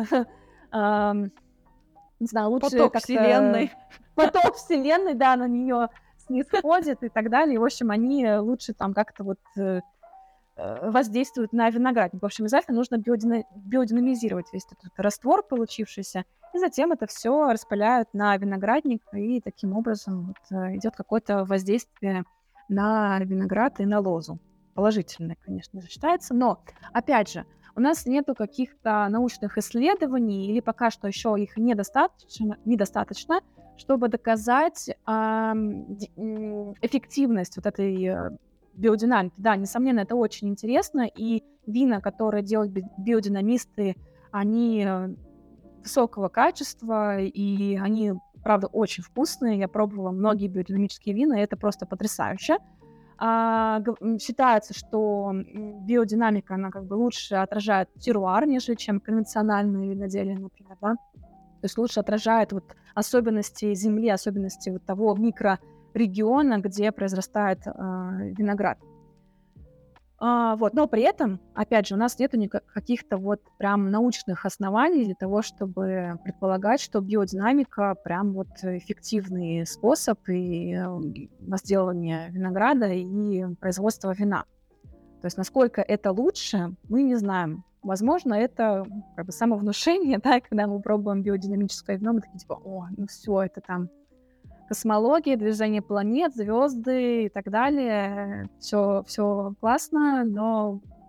э, не знаю, лучше Поток как-то... вселенной. Поток вселенной, да, на нее снисходит и так далее. И, в общем, они лучше там как-то вот э, э, воздействуют на виноградник. В общем, обязательно нужно биодина- биодинамизировать весь этот раствор получившийся, и затем это все распыляют на виноградник, и таким образом вот, э, идет какое-то воздействие на виноград и на лозу. Положительное, конечно же, считается. Но, опять же, у нас нету каких-то научных исследований, или пока что еще их недостаточно, недостаточно чтобы доказать ам, ди- м, эффективность вот этой э, биодинамики. Да, несомненно, это очень интересно, и вина, которые делают би- биодинамисты, они э, высокого качества, и они, правда, очень вкусные. Я пробовала многие биодинамические вина, и это просто потрясающе. А, г- м, считается, что м, биодинамика, она как бы лучше отражает теруар, нежели чем конвенциональные виноделия, например, да? То есть лучше отражает вот особенности земли, особенности вот того микрорегиона, где произрастает а, виноград. А, вот, но при этом, опять же, у нас нету никак- каких-то вот прям научных оснований для того, чтобы предполагать, что биодинамика прям вот эффективный способ и э, возделывания винограда и производства вина. То есть насколько это лучше, мы не знаем. Возможно, это как бы самовнушение, да, когда мы пробуем биодинамическое вино, мы такие типа, о, ну все, это там космология, движение планет, звезды и так далее. Все, все классно, но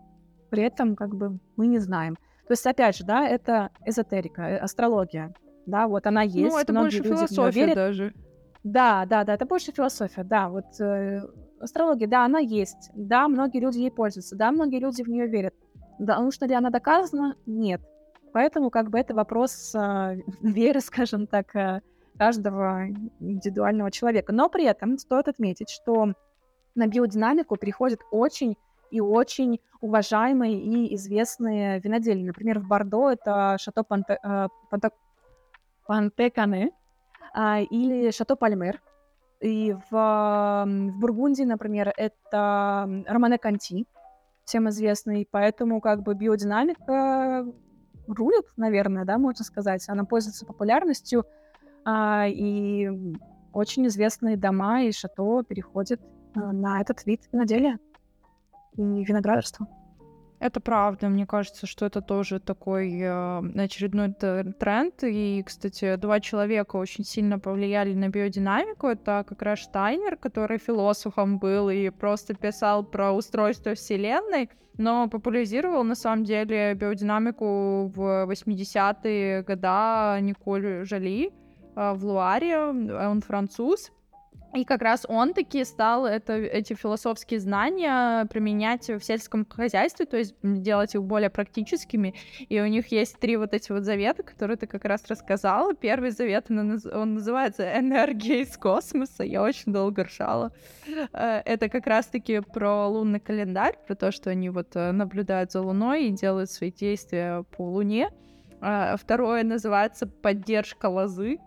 при этом как бы мы не знаем. То есть, опять же, да, это эзотерика, э, астрология, да, вот она Ну, есть, это многие больше люди в нее философия верят. даже. Да, да, да, это больше философия, да, вот э, астрология, да, она есть, да, многие люди ей пользуются, да, многие люди в нее верят. Да, нужно ли она доказана? Нет. Поэтому как бы это вопрос э, веры, скажем так, э, каждого индивидуального человека. Но при этом стоит отметить, что на биодинамику приходят очень и очень уважаемые и известные винодельни. Например, в Бордо это Шато Панте, э, Панта- Пантекане, а, или Шато Пальмер. И в, м, в Бургундии, например, это м, Романе Конти, всем известный. Поэтому как бы биодинамика рулит, наверное, да, можно сказать. Она пользуется популярностью, а, и м, очень известные дома и шато переходят а, на этот вид виноделия и виноградарства. Это правда. Мне кажется, что это тоже такой э, очередной т- тренд. И, кстати, два человека очень сильно повлияли на биодинамику. Это как раз Штайнер, который философом был и просто писал про устройство Вселенной, но популяризировал на самом деле биодинамику в восьмидесятые годы Николь Жали э, в Луаре. Он француз. И как раз он таки стал это, эти философские знания применять в сельском хозяйстве, то есть делать их более практическими. И у них есть три вот эти вот завета, которые ты как раз рассказала. Первый завет, он, наз- он называется «Энергия из космоса». Я очень долго ржала. Э, Это как раз-таки про лунный календарь, про то, что они вот э, наблюдают за Луной и делают свои действия по Луне. А Второе называется «Поддержка лозы».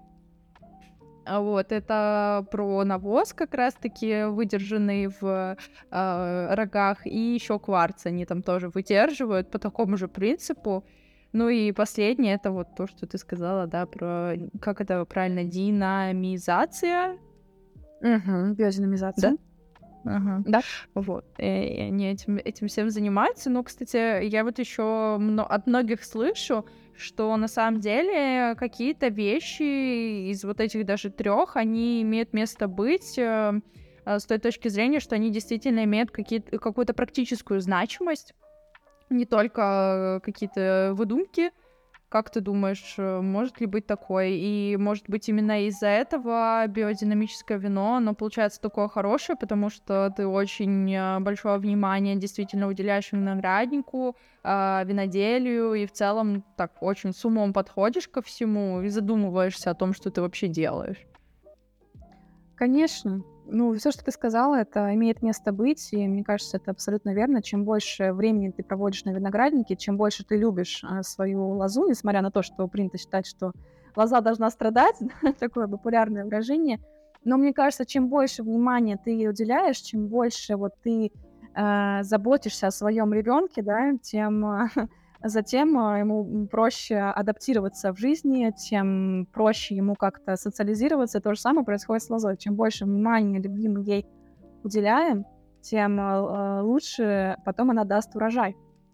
А Вот, это про навоз как раз-таки, выдержанный в э, рогах, и еще кварц они там тоже выдерживают по такому же принципу. Ну и последнее, это вот то, что ты сказала, да, про, как это правильно, динамизация, Мгм. да? Биодинамизация. Ага. Да. Вот. И и они этим, этим всем занимаются. Ну, кстати, я вот еще от многих слышу, что на самом деле какие-то вещи из вот этих даже трех, они имеют место быть э, э, с той точки зрения, что они действительно имеют какие-то, какую-то практическую значимость, не только э, какие-то выдумки. Как ты думаешь, э, может ли быть такое? И, может быть, именно из-за этого биодинамическое вино, оно получается такое хорошее, потому что ты очень э, большое внимание действительно уделяешь винограднику, а, виноделию, и в целом так очень с умом подходишь ко всему и задумываешься о том, что ты вообще делаешь. Конечно. Ну, все, что ты сказала, это имеет место быть, и мне кажется, это абсолютно верно. Чем больше времени ты проводишь на винограднике, чем больше ты любишь а, свою лозу, несмотря на то, что принято считать, что лоза должна страдать, да, такое популярное выражение. Но мне кажется, чем больше внимания ты ей уделяешь, чем больше вот ты э, заботишься о своем ребенке, да, тем а, затем а, ему проще адаптироваться в жизни, тем проще ему как-то социализироваться. То же самое происходит с лозой. Чем больше внимания, любви мы ей уделяем, тем а, а, лучше потом она даст урожай.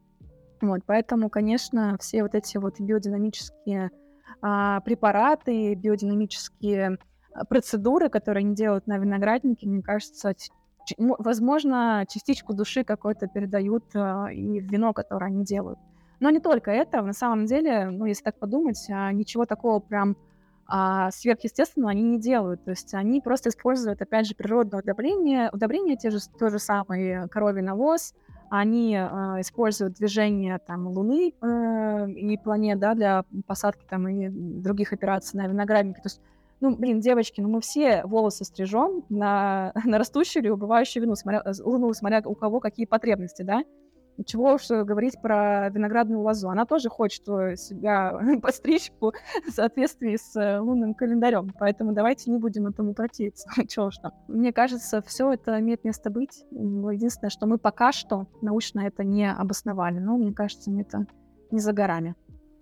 Вот, поэтому, конечно, все вот эти вот биодинамические а, препараты, биодинамические а, процедуры, которые они делают на винограднике, мне кажется, ч- ч- мо- возможно, частичку души какой-то передают а, и в вино, которое они делают. Но не только это. На самом деле, ну, если так подумать, а, ничего такого прям а, сверхъестественного они не делают. То есть они просто используют, опять же, природное удобрение, удобрения, те же, тот же самый коровий навоз, они а, используют движение там Луны э, и планет, да, для посадки там и других операций на винограднике. То есть, ну, блин, девочки, ну мы все волосы стрижем на, на растущую или убывающую вину, смотря, э, луну, смотря у кого какие потребности, да. Чего уж говорить про виноградную лозу. Она тоже хочет э, себя постричь по в соответствии с э, лунным календарем. Поэтому давайте не будем этому противиться. Чего уж там. Мне кажется, все это имеет место быть. М, Единственное, что мы пока что научно это не обосновали. Но мне кажется, это не за горами.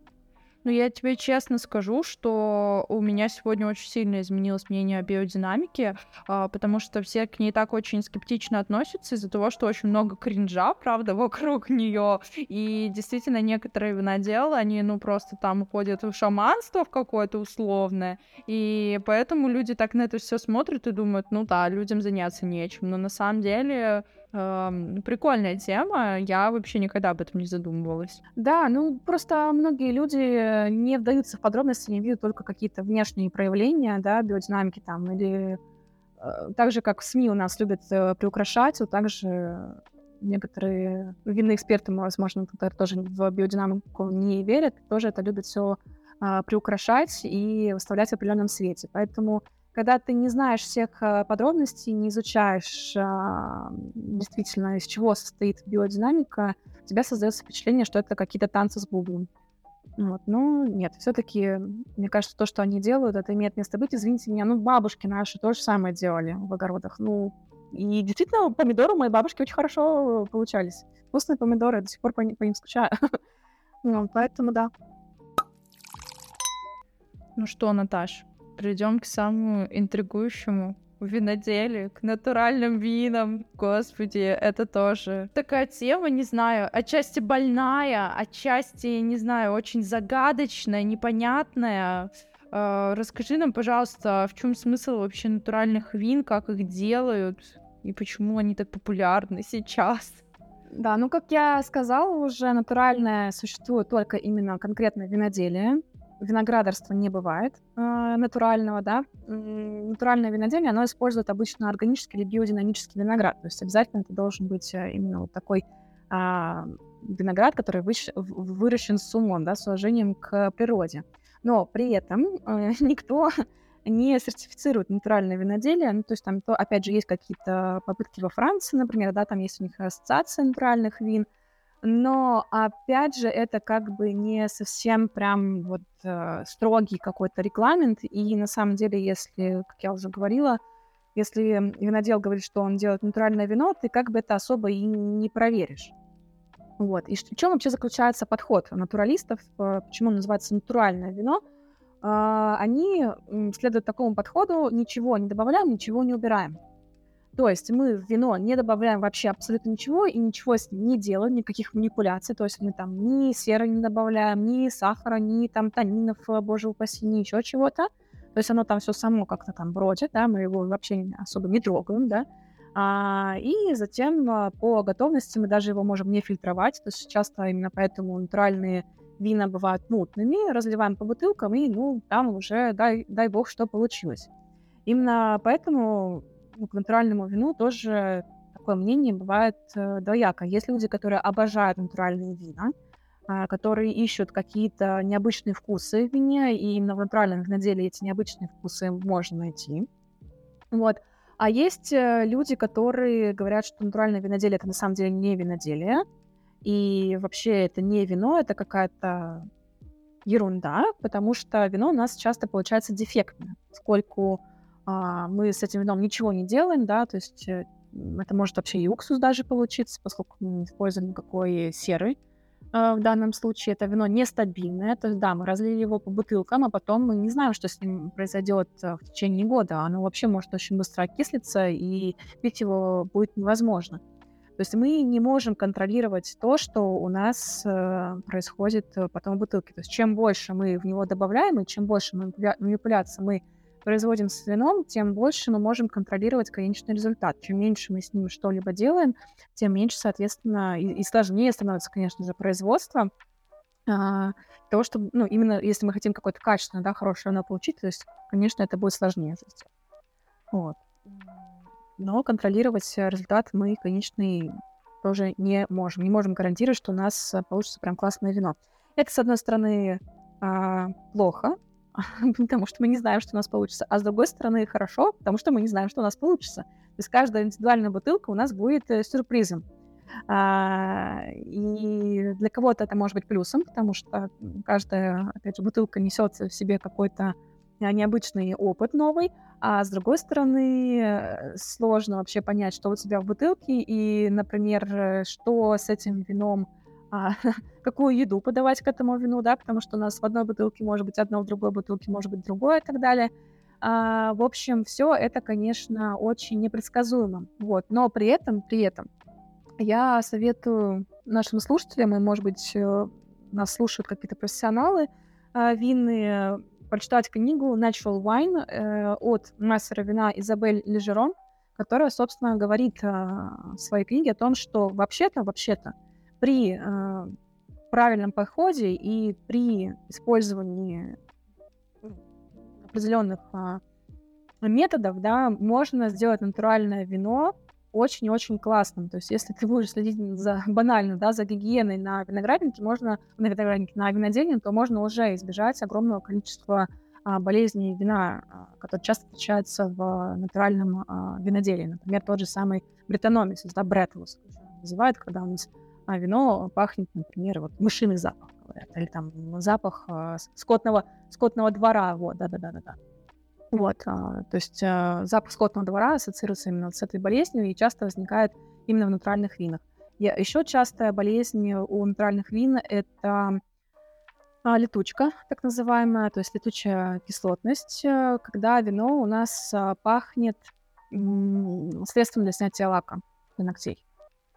Ну, я тебе честно скажу, что у меня сегодня очень сильно изменилось мнение о биодинамике, а, потому что все к ней так очень скептично относятся из-за того, что очень много кринжа, правда, вокруг нее. И действительно, некоторые виноделы, они, ну, просто там уходят в шаманство в какое-то условное, и поэтому люди так на это все смотрят и думают, ну да, людям заняться нечем. Но на самом деле Эм, прикольная тема, я вообще никогда об этом не задумывалась. Да, ну просто многие люди не вдаются в подробности, не видят только какие-то внешние проявления, да, биодинамики там, или э, так же, как в СМИ у нас любят э, приукрашать, вот так же некоторые винные эксперты, возможно, которые тоже в биодинамику не верят, тоже это любят все приукрашать и выставлять в определенном свете. Поэтому, когда ты не знаешь всех а, подробностей, не изучаешь а, действительно, из чего состоит биодинамика, у тебя создается впечатление, что это какие-то танцы с бубном. Вот. Ну, нет, все-таки, мне кажется, то, что они делают, это имеет место быть. Извините меня, ну, бабушки наши то же самое делали в огородах. Ну, и действительно, помидоры у моей бабушки очень хорошо получались. Вкусные помидоры, я до сих пор по, ни- по ним скучаю. Ну, поэтому да. Ну что, Наташ, перейдем к самому интригующему виноделию, к натуральным винам. Господи, это тоже такая тема, не знаю, отчасти больная, отчасти, не знаю, очень загадочная, непонятная. Э, Расскажи нам, пожалуйста, в чем смысл вообще натуральных вин, как их делают и почему они так популярны сейчас? Да, ну, как я сказала уже, натуральное существует только именно конкретное виноделие. Виноградарства не бывает э, натурального, да. М, Натуральное виноделие, оно использует обычно органический или биодинамический виноград. То есть обязательно это должен быть э, именно вот такой а, виноград, который выщ- в- выращен с умом, да, с уважением к природе. Но при этом э, никто не сертифицирует натуральное виноделие. Ну, то есть там, то, опять же, есть какие-то попытки во Франции, например, да, там есть у них ассоциация натуральных вин, но, опять же, это как бы не совсем прям вот э, строгий какой-то регламент, и на самом деле, если, как я уже говорила, если винодел говорит, что он делает натуральное вино, ты как бы это особо и не проверишь. Вот. И ш- в чем вообще заключается подход натуралистов, э, почему он называется натуральное вино? А, Они м, следуют такому подходу: ничего не добавляем, ничего не убираем. То есть мы в вино не добавляем вообще абсолютно ничего и ничего с ним не делаем, никаких манипуляций. То есть мы там ни серы не добавляем, ни сахара, ни там танинов, э, боже упаси, ни еще чего-то. То есть оно там все само как-то там бродит, да, мы его вообще не- особо не трогаем, да. А, и затем а, по готовности мы даже его можем не фильтровать. То есть часто именно поэтому натуральные вина бывают мутными, разливаем по бутылкам, и, ну, там уже дай, дай бог, что получилось. Именно поэтому ну, к натуральному вину тоже такое мнение бывает э, двояко. Есть люди, которые обожают натуральные вина, а, которые ищут какие-то необычные вкусы в вине, и именно в натуральном виноделии эти необычные вкусы можно найти. Вот. А есть э, люди, которые говорят, что натуральное виноделие — это на самом деле не виноделие, и вообще это не вино, это какая-то ерунда, потому что вино у нас часто получается дефектное, поскольку а, мы с этим вином ничего не делаем, да, то есть э, м, это может вообще и уксус даже получиться, поскольку мы не используем никакой серы. А, в данном случае это вино нестабильное, то есть да, мы разлили его по бутылкам, а потом мы не знаем, что с ним произойдет э, в течение года. Оно вообще может очень быстро окислиться, и пить его будет невозможно. То есть мы не можем контролировать то, что у нас э, происходит э, потом в бутылке. То есть чем больше мы в него добавляем, и чем больше манипуля- манипуляций мы производим с вином, тем больше мы можем контролировать конечный результат. Чем меньше мы с ним что-либо делаем, тем меньше, соответственно, и, и сложнее становится, конечно же, производство. А, того, чтобы, ну, именно если мы хотим какое-то качественное, да, хорошее вино получить, то есть, конечно, это будет сложнее это сделать. Вот. Но контролировать э, результат мы, конечно, тоже не можем. Не можем гарантировать, что у нас э, получится прям классное вино. Это, с одной стороны, а, плохо, потому что мы не знаем, что у нас получится, а с другой стороны, хорошо, потому что мы не знаем, что у нас получится. То есть каждая индивидуальная бутылка у нас будет э, сюрпризом. А, и для кого-то это может быть плюсом, потому что м, каждая, опять же, бутылка несет в себе какой-то а, необычный опыт новый, а с другой стороны, э, сложно вообще понять, что у тебя в бутылке, и, например, э, что с этим вином, а, какую еду подавать к этому вину, да, потому что у нас в одной бутылке может быть одно, в другой бутылке может быть другое и так далее. А, в общем, все это, конечно, очень непредсказуемо. Вот. Но при этом, при этом я советую нашим слушателям, и, может быть, э, нас слушают какие-то профессионалы а, винные, прочитать книгу Natural Wine э, от мастера вина Изабель Лежерон. которая, собственно, говорит а, в своей книге о том, что вообще-то, вообще-то при а, правильном подходе и при использовании определенных а, методов, да, можно сделать натуральное вино очень-очень классным. То есть если ты будешь следить за банально, да, за гигиеной на винограднике, можно на винограднике, на виноделии, то можно уже избежать огромного количества а, болезней вина, а, которые часто встречаются в натуральном а, виноделии. Например, тот же самый бреттономисис, да, бреттлус называют, когда у нас а, вино пахнет, например, вот мышиный запах, говорят, или там запах а, скотного, скотного двора, вот, да-да-да-да. Вот, а, то есть а, запах скотного двора ассоциируется именно вот с этой болезнью и часто возникает именно в натуральных винах. Я, еще частая болезнь у натуральных вин — это а, летучка, так называемая, то есть летучая кислотность, а, когда вино у нас а, пахнет м, средством для снятия лака для ногтей.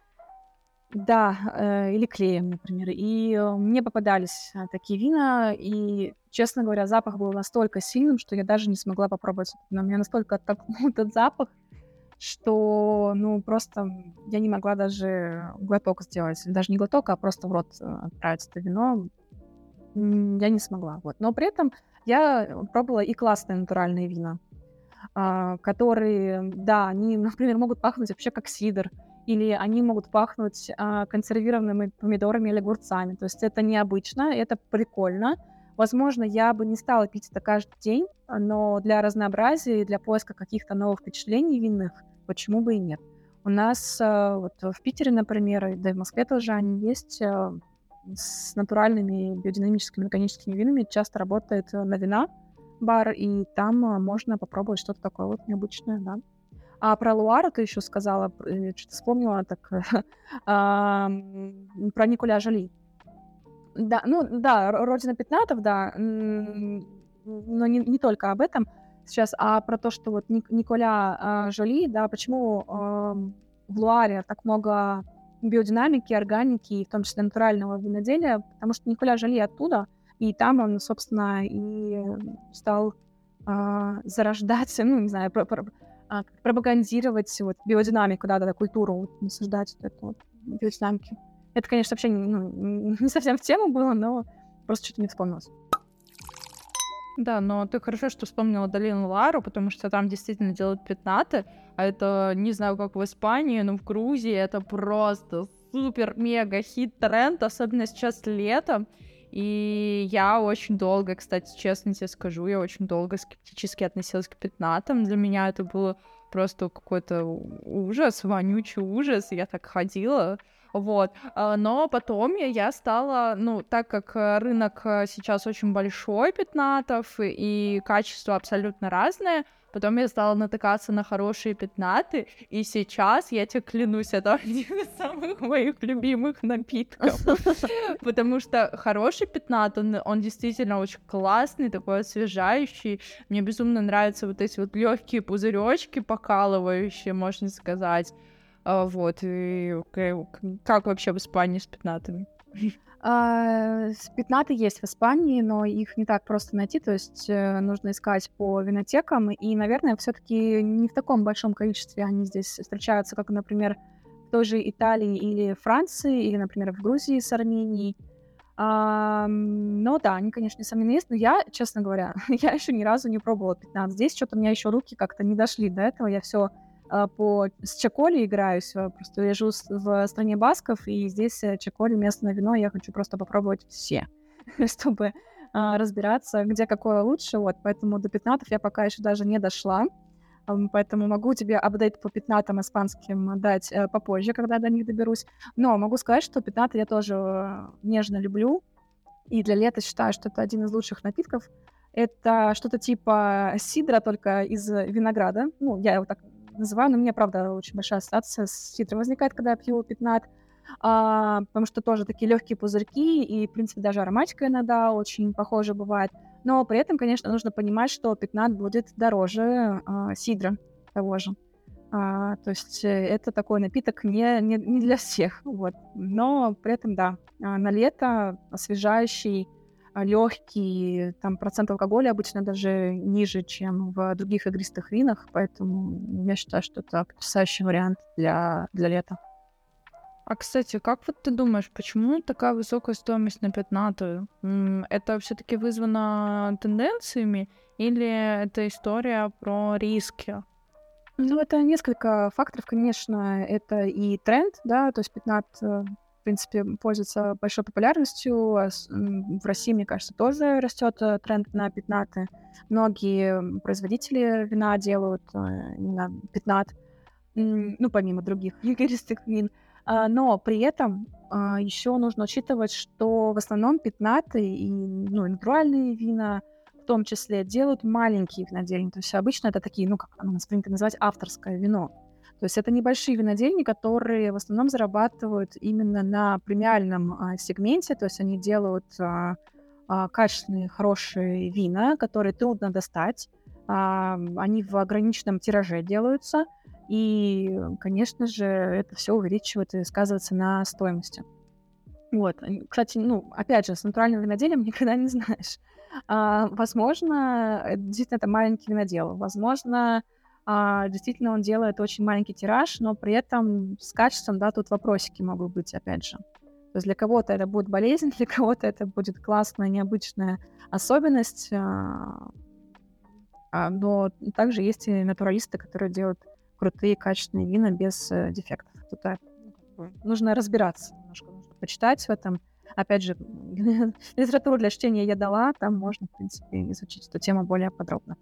Да, э, или клеем, например. И э, мне попадались а, такие вина, и, честно говоря, запах был настолько сильным, что я даже не смогла попробовать. Но меня настолько оттолкнул этот запах, что, ну, просто я не могла даже глоток сделать. Даже не глоток, а просто в рот э, отправить это вино. М, Я не смогла. Вот. Но при этом я пробовала и классные натуральные вина, а, которые, да, они, например, могут пахнуть вообще как сидр, или они могут пахнуть а, консервированными помидорами или огурцами. То есть это необычно, это прикольно. Возможно, я бы не стала пить это каждый день, но для разнообразия и для поиска каких-то новых впечатлений винных, почему бы и нет. У нас а, вот в Питере, например, да и в Москве тоже они есть, а, с натуральными биодинамическими органическими винами часто работает а, на вина бар, и там а, можно попробовать что-то такое вот необычное, да. А про Луару ты еще сказала, э, что-то вспомнила так, ам, про Николя Жоли. Да, ну да, ро родина пятнатов, да, м, но не не только об этом сейчас, а про то, что вот Ник Николя, а, Жоли, да, почему, ам, в Луаре так много биодинамики, органики, и в том числе натурального виноделия, потому что Николя Жоли оттуда, и там он, собственно, и стал, а, зарождать, ну, не знаю, про про а, пропагандировать вот биодинамику, да-да-да, культуру, вот насаждать вот эту вот биодинамики. Это, конечно, вообще, ну, не совсем в тему было, но просто что-то мне вспомнилось. Да, но ты хорошо, что вспомнила долину Лару, потому что там действительно делают пятнаты, а это, не знаю, как в Испании, но в Грузии это просто супер-мега-хит-тренд, особенно сейчас летом. И я очень долго, кстати, честно тебе скажу, я очень долго скептически относилась к пятнатам. Для меня это было просто какой-то ужас, вонючий ужас. Я так ходила. Вот. А, Но потом я я стала, ну, так как э, рынок э, сейчас очень большой пятнатов и качество абсолютно разное, потом я стала натыкаться на хорошие пятнаты, и сейчас, я тебе клянусь, это один из самых моих любимых напитков. Потому что хороший пятнат, он, он действительно очень классный, такой освежающий. Мне безумно нравятся вот эти вот легкие пузыречки, покалывающие, можно сказать. А, вот, и к- к- как вообще в Испании с пятнатами? А, с пятнаты есть в Испании, но их не так просто найти, то есть, э, нужно искать по винотекам. И, наверное, все таки не в таком большом количестве они здесь встречаются, как, например, в той же Италии или Франции, или, например, в Грузии с Арменией. Ам, но да, они, конечно, несомненно есть, но я, честно говоря, я еще ни разу не пробовала пятнат. Здесь что то у меня еще руки как-то не дошли до этого. Я все по с чаколи играюсь. А, просто я живу с в стране басков, и здесь, э, чаколи — местное вино. Я хочу просто попробовать все, чтобы, а, разбираться, где какое лучше. Вот, поэтому до пятнатов я пока еще даже не дошла. Ам, поэтому могу тебе апдейт по пятнатам испанским дать, э, попозже, когда до них доберусь. Но могу сказать, что пятнаты я тоже, э, нежно люблю. И для лета считаю, что это один из лучших напитков. Это что-то типа сидра, только из винограда. Ну, я его так называю, но мне, правда, очень большая ассоциация с сидрой возникает, когда я пью пятнат. А, потому что тоже такие легкие пузырьки, и, в принципе, даже ароматика иногда очень похожа бывает. Но при этом, конечно, нужно понимать, что пятнат будет дороже а, сидра того же. А, то есть э, это такой напиток не, не, не для всех, вот. Но при этом, да, а, на лето освежающий, легкий, там процент алкоголя обычно даже ниже, чем в других игристых винах, поэтому я считаю, что это потрясающий вариант для, для лета. А, кстати, как вот ты думаешь, почему такая высокая стоимость на пятнатую? М, Это все-таки вызвано тенденциями или это история про риски? Ну, это несколько факторов, конечно. Это и тренд, да, то есть пятнат, э, в принципе, пользуется большой популярностью. а с- м, В России, мне кажется, тоже растет э, тренд на пятнаты. Многие м, производители вина делают э, именно пятнат, м, ну, помимо других игристых вин. А, Но при этом еще нужно учитывать, что в основном пятнаты и, ну, и натуральные вина в том числе делают маленькие винодельни. То есть обычно это такие, ну, как оно у нас принято называть, авторское вино. То есть это небольшие винодельни, которые в основном зарабатывают именно на премиальном а, сегменте. То есть они делают а, а, качественные, хорошие вина, которые трудно достать. А, они в ограниченном тираже делаются. И, конечно же, это все увеличивает и сказывается на стоимости. Вот. Н Кстати, ну, опять же, с натуральным виноделием никогда не знаешь. А, возможно, э, действительно, это маленький винодел. Возможно, а, действительно, он делает очень маленький тираж, но при этом с качеством, да, тут вопросики могут быть, опять же. То есть для кого-то это будет болезнь, для кого-то это будет классная, необычная особенность, а, а, но также есть и натуралисты, которые делают крутые, качественные вина без, э, дефектов. Тут, а, ну, как бы нужно разбираться немножко, нужно почитать в этом. Опять же, литературу для чтения я дала, там можно, в принципе, изучить эту тему более подробно.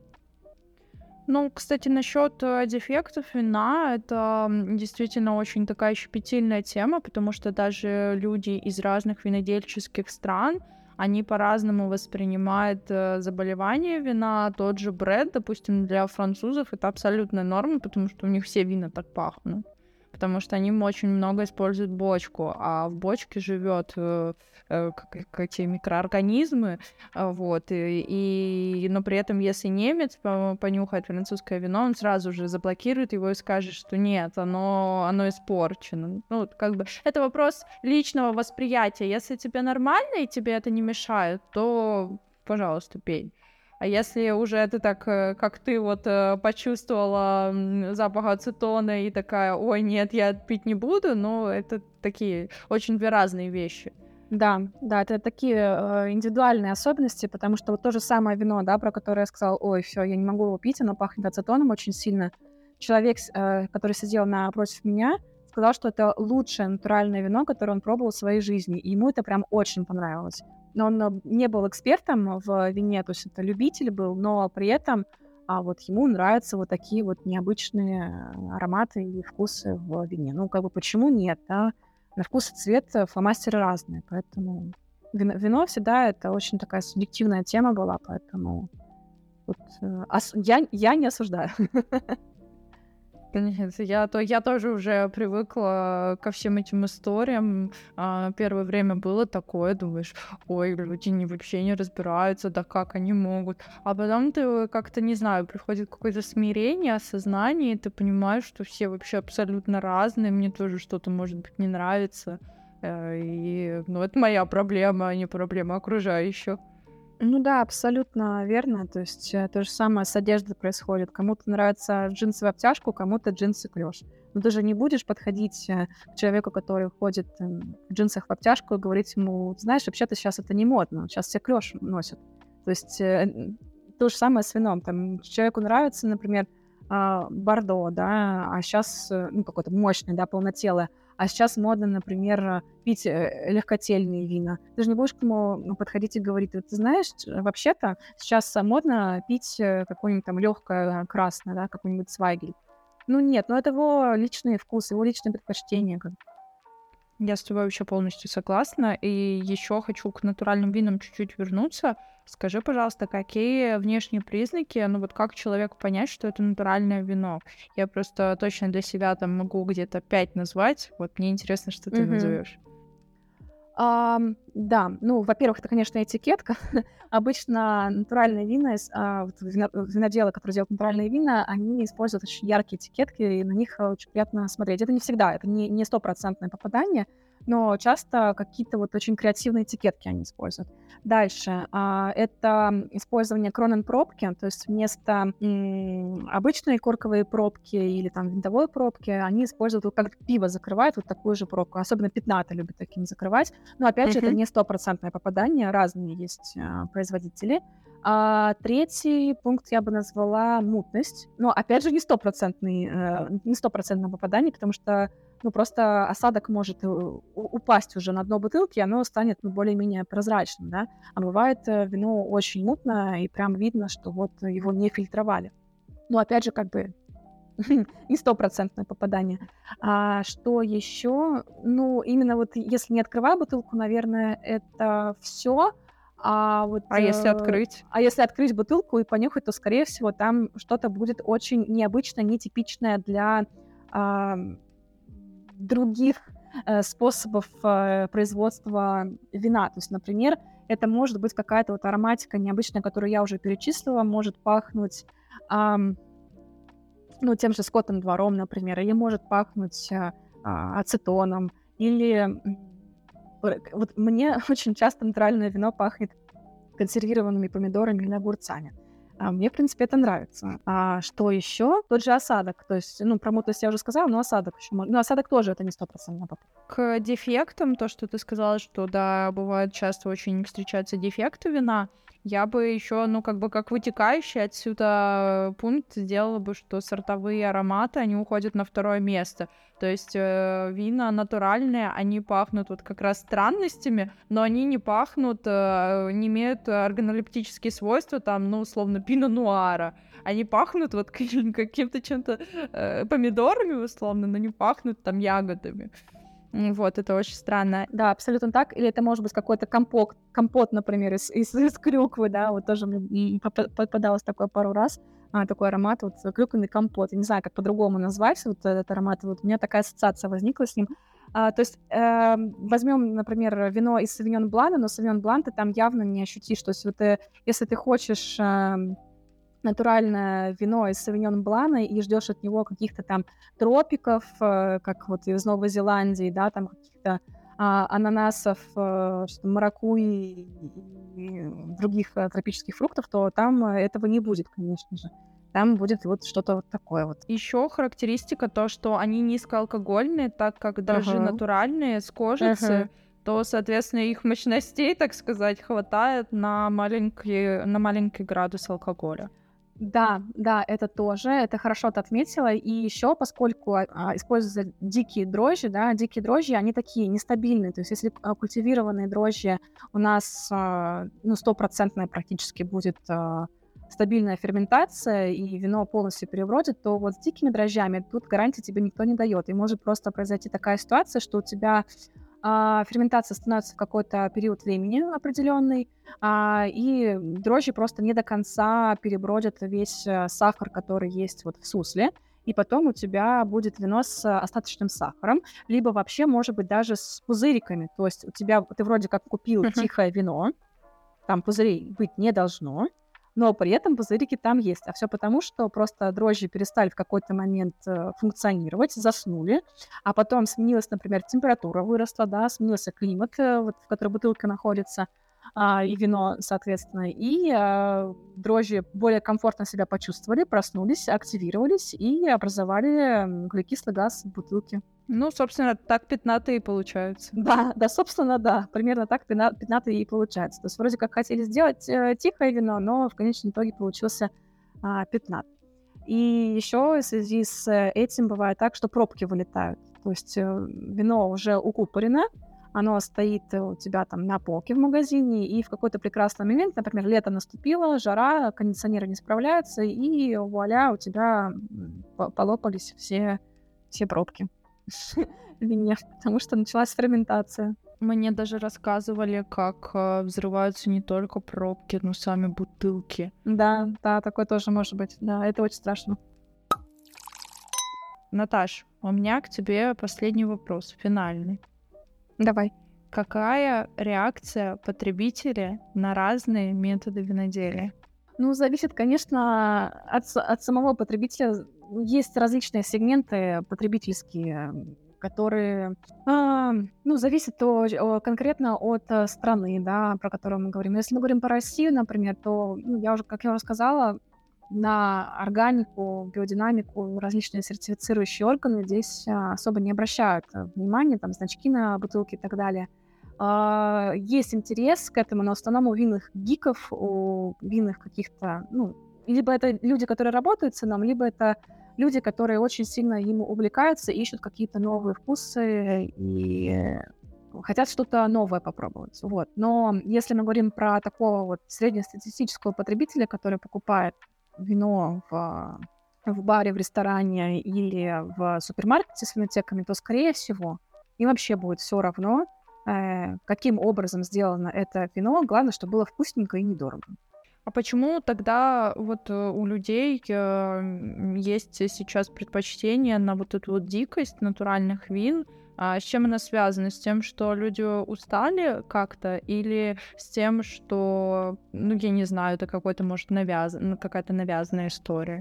Ну, кстати, насчет дефектов вина, это м, действительно очень такая щепетильная тема, потому что даже люди из разных винодельческих стран, они по-разному воспринимают э, заболевание вина. Тот же бред, допустим, для французов это абсолютная норма, потому что у них все вина так пахнут. Потому что они м- очень много используют бочку, а в бочке живет э, э, как- как эти микроорганизмы, а, вот, и, и- но при этом, если немец по- понюхает французское вино, он сразу же заблокирует его и скажет, что нет, оно, оно испорчено. Ну, вот как бы это вопрос личного восприятия. Если тебе нормально и тебе это не мешает, то, пожалуйста, пей. А если уже ты так, э, как ты вот э, почувствовала м, запах ацетона и такая, ой, нет, я пить не буду, ну, это такие очень две разные вещи. Да, да, это такие, э, индивидуальные особенности, потому что вот то же самое вино, да, про которое я сказала: "Ой, все, я не могу его пить, оно пахнет ацетоном очень сильно". Человек, с э, который сидел напротив меня, сказал, что это лучшее натуральное вино, которое он пробовал в своей жизни, и ему это прям очень понравилось. Но он, э, не был экспертом в вине, то есть это любитель был, но при этом, а, вот ему нравятся вот такие вот необычные э, ароматы и вкусы в вине. Ну, как бы почему нет, да? На вкус и цвет э, фломастеры разные, поэтому вино, вино всегда это очень такая субъективная тема была, поэтому вот, э, ос- я, я не осуждаю. Конечно, я, то, я тоже уже привыкла ко всем этим историям. А, первое время было такое, думаешь, ой, люди не, вообще не разбираются, да как они могут. А потом ты как-то, не знаю, приходит какое-то смирение, осознание, и ты понимаешь, что все вообще абсолютно разные, мне тоже что-то, может быть, не нравится. Э, И, ну, это моя проблема, а не проблема окружающих. Ну да, абсолютно верно. То есть э, то же самое с одеждой происходит. Кому-то нравится джинсы в обтяжку, кому-то джинсы клеш. Но ты же не будешь подходить э, к человеку, который ходит эм, в джинсах в обтяжку, и говорить ему: "Ты знаешь, вообще-то сейчас это не модно, сейчас все клеш носят". То есть э, н- то же самое с вином. Там человеку нравится, например, а, бордо, да, а сейчас, ну, какой-то мощный, да, полнотелое. А сейчас модно, например, э, пить э, легкотельные вина. Ты же не будешь к нему ну, подходить и говорить: "Ты ты знаешь, ч- вообще-то сейчас а, модно пить э, какое-нибудь там легкое красное, да, какой-нибудь Цвайгель". Ну нет, ну это его личный вкус, его личные предпочтения. как Я с тобой вообще полностью согласна. И еще хочу к натуральным винам чуть-чуть вернуться. Скажи, пожалуйста, какие внешние признаки, ну вот как человеку понять, что это натуральное вино? Я просто точно для себя там могу где-то пять назвать. Вот мне интересно, что ты Мгм. назовешь. Ам, да, ну, во-первых, это, конечно, этикетка. Обычно натуральные вина, из- а, вот вино- виноделы, которые делают натуральные вина, они используют очень яркие этикетки, и на них э, очень приятно смотреть. Это не всегда, это не не стопроцентное попадание, но часто какие-то вот очень креативные этикетки они используют. Дальше. а, Это использование Кроненпробки, то есть вместо м, обычной корковой пробки или там винтовой пробки они используют, вот как пиво закрывают, вот такую же пробку. Особенно пятнато любят таким закрывать. Но опять же, это Мгм. не стопроцентное попадание, разные есть а, производители. А третий пункт я бы назвала мутность. Но опять же, не стопроцентный, э, не стопроцентное попадание, потому что ну, просто осадок может э, у- упасть уже на дно бутылки, и оно станет ну, более-менее прозрачным, да. А бывает э, вино очень мутно, и прям видно, что вот его не фильтровали. Ну, опять же, как бы не стопроцентное попадание. А что еще? Ну, именно вот если не открывая бутылку, наверное, это все. А вот, А если э, открыть? а если открыть бутылку и понюхать, то, скорее всего, там что-то будет очень необычное, нетипичное для ам, других э, способов э, производства вина. То есть, например, это может быть какая-то вот ароматика необычная, которую я уже перечислила, может пахнуть ам, ну, тем же скотным двором, например, или может пахнуть а, а, ацетоном, или м, р- вот мне очень часто натуральное вино пахнет консервированными помидорами или огурцами. А мне, в принципе, это нравится. А что еще? Тот же осадок. То есть, ну, про мутность я уже сказала, но осадок еще можно. Ну, осадок тоже это не стопроцентно. К дефектам, то, что ты сказала, что, да, бывают часто очень встречаются дефекты вина, я бы еще, ну, как бы как вытекающий отсюда пункт сделала бы, что сортовые ароматы, они уходят на второе место. То есть э, вина натуральные, они пахнут вот как раз странностями, но они не пахнут, э, не имеют органолептические свойства, там, ну, условно, пино нуара. Они пахнут вот каким- каким-то чем-то э, помидорами, условно, но не пахнут там ягодами. М, Вот, это очень странно. Да, абсолютно так. Или это может быть какой-то компот, компот, например, из, из, из клюквы, да, вот тоже мне м, попа- попадалось такое пару раз, а, такой аромат, вот э, клюквенный компот. Я не знаю, как по-другому назвать вот этот аромат, вот у меня такая ассоциация возникла с ним. А, то есть эм, возьмем, например, вино из Савиньон Блана, но Савиньон Блан ты там явно не ощутишь. То есть вот, э, если ты хочешь эм, натуральное вино из Савиньон Блана и ждешь от него каких-то там тропиков, э, как вот из Новой Зеландии, да, там каких-то а, ананасов, э, что маракуйи и других э, тропических фруктов, то там э, этого не будет, конечно же. Там будет вот что-то вот такое вот. Еще характеристика то, что они низкоалкогольные, так как дрожжи Ага. натуральные с Ага. кожицы, то, соответственно, их мощностей, так сказать, хватает на маленький, на маленький градус алкоголя. Да, да, это тоже, это хорошо ты отметила. И еще, поскольку а, а, используются дикие дрожжи, да, дикие дрожжи, они такие нестабильные. То есть если а, культивированные дрожжи у нас, а, ну, стопроцентная практически будет а, стабильная ферментация, и вино полностью перевродит, то вот с дикими дрожжами тут гарантии тебе никто не дает. И может просто произойти такая ситуация, что у тебя а, ферментация становится в какой-то период времени определенный, а, и дрожжи просто не до конца перебродят весь э, сахар, который есть вот в сусле, и потом у тебя будет вино с э, остаточным сахаром, либо вообще, может быть, даже с пузыриками. То есть у тебя, ты вроде как купил тихое вино, там пузырей быть не должно, но при этом пузырики там есть. А все потому, что просто дрожжи перестали в какой-то момент э, функционировать, заснули, а потом сменилась, например, температура выросла, да, сменился климат, э, вот, в котором бутылка находится, а, и вино, соответственно, и а, дрожжи более комфортно себя почувствовали, проснулись, активировались и образовали м, углекислый газ в бутылке. Ну, собственно, так пятнатые и получаются. Да, да, собственно, да. Примерно так пина пятнатый и получается. То есть вроде как хотели сделать, э, тихое вино, но в конечном итоге получился, а, пятнат. И еще в связи с э, этим бывает так, что пробки вылетают. То есть, э, вино уже укупорено, оно стоит э, у тебя там на полке в магазине, и в какой-то прекрасный момент, например, лето наступило, жара, кондиционеры не справляются, и вуаля, у тебя, м, по полопались все все пробки в вине, потому что началась ферментация. Мне даже рассказывали, как э, взрываются не только пробки, но сами бутылки. Да, да, такое тоже может быть. Да, это очень страшно. Наташ, у меня к тебе последний вопрос, финальный. Давай. Какая реакция потребителя на разные методы виноделия? Ну, зависит, конечно, от, с- от самого потребителя. Есть различные сегменты потребительские. которые, а, ну, зависят о- о- конкретно от э, страны, да, про которую мы говорим. Если мы говорим про Россию, например, то, ну, я уже, как я уже сказала, на органику, биодинамику, различные сертифицирующие органы здесь а, особо не обращают э, внимания, там, значки на бутылке и так далее. А, Есть интерес к этому, но в основном у винных гиков, у винных каких-то, ну, либо это люди, которые работают с вином, либо это люди, которые очень сильно им увлекаются, ищут какие-то новые вкусы и э, хотят что-то новое попробовать. Вот. Но если мы говорим про такого вот среднестатистического потребителя, который покупает вино в, в баре, в ресторане или в супермаркете с винотеками, то, скорее всего, им вообще будет все равно, э, каким образом сделано это вино. Главное, чтобы было вкусненько и недорого. А почему тогда вот э, у людей э, м, есть сейчас предпочтение на вот эту вот дикость натуральных вин? А с чем она связана? С тем, что люди устали как-то, или с тем, что, ну, я не знаю, это какой-то, может, навязан, какая-то навязанная история?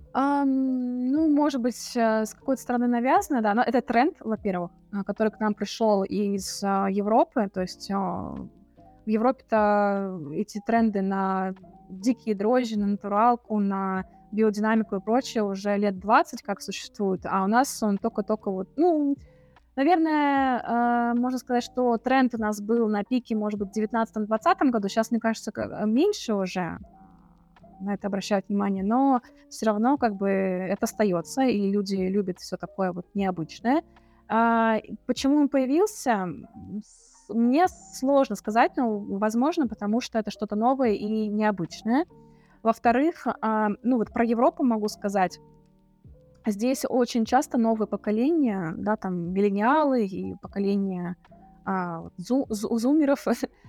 Ам, ну, может быть, э, с какой-то стороны навязано, да, но это тренд, во-первых, а, который к нам пришел из а, Европы. То есть а, в Европе-то эти тренды на дикие дрожжи, на натуралку, на биодинамику и прочее уже лет двадцать как существует, а у нас он только-только вот, ну, наверное, а, можно сказать, что тренд у нас был на пике, может быть, в девятнадцатом-двадцатом году. Сейчас, мне кажется, ка- меньше уже на это обращают внимание, но все равно как бы это остается, и люди любят все такое вот необычное. А, и почему он появился? М, с- Мне сложно сказать, но, возможно, потому что это что-то новое и необычное. Во-вторых, а, ну вот про Европу могу сказать. Здесь очень часто новые поколения, да, там миллениалы и поколение а, вот зу- зу- зумеров,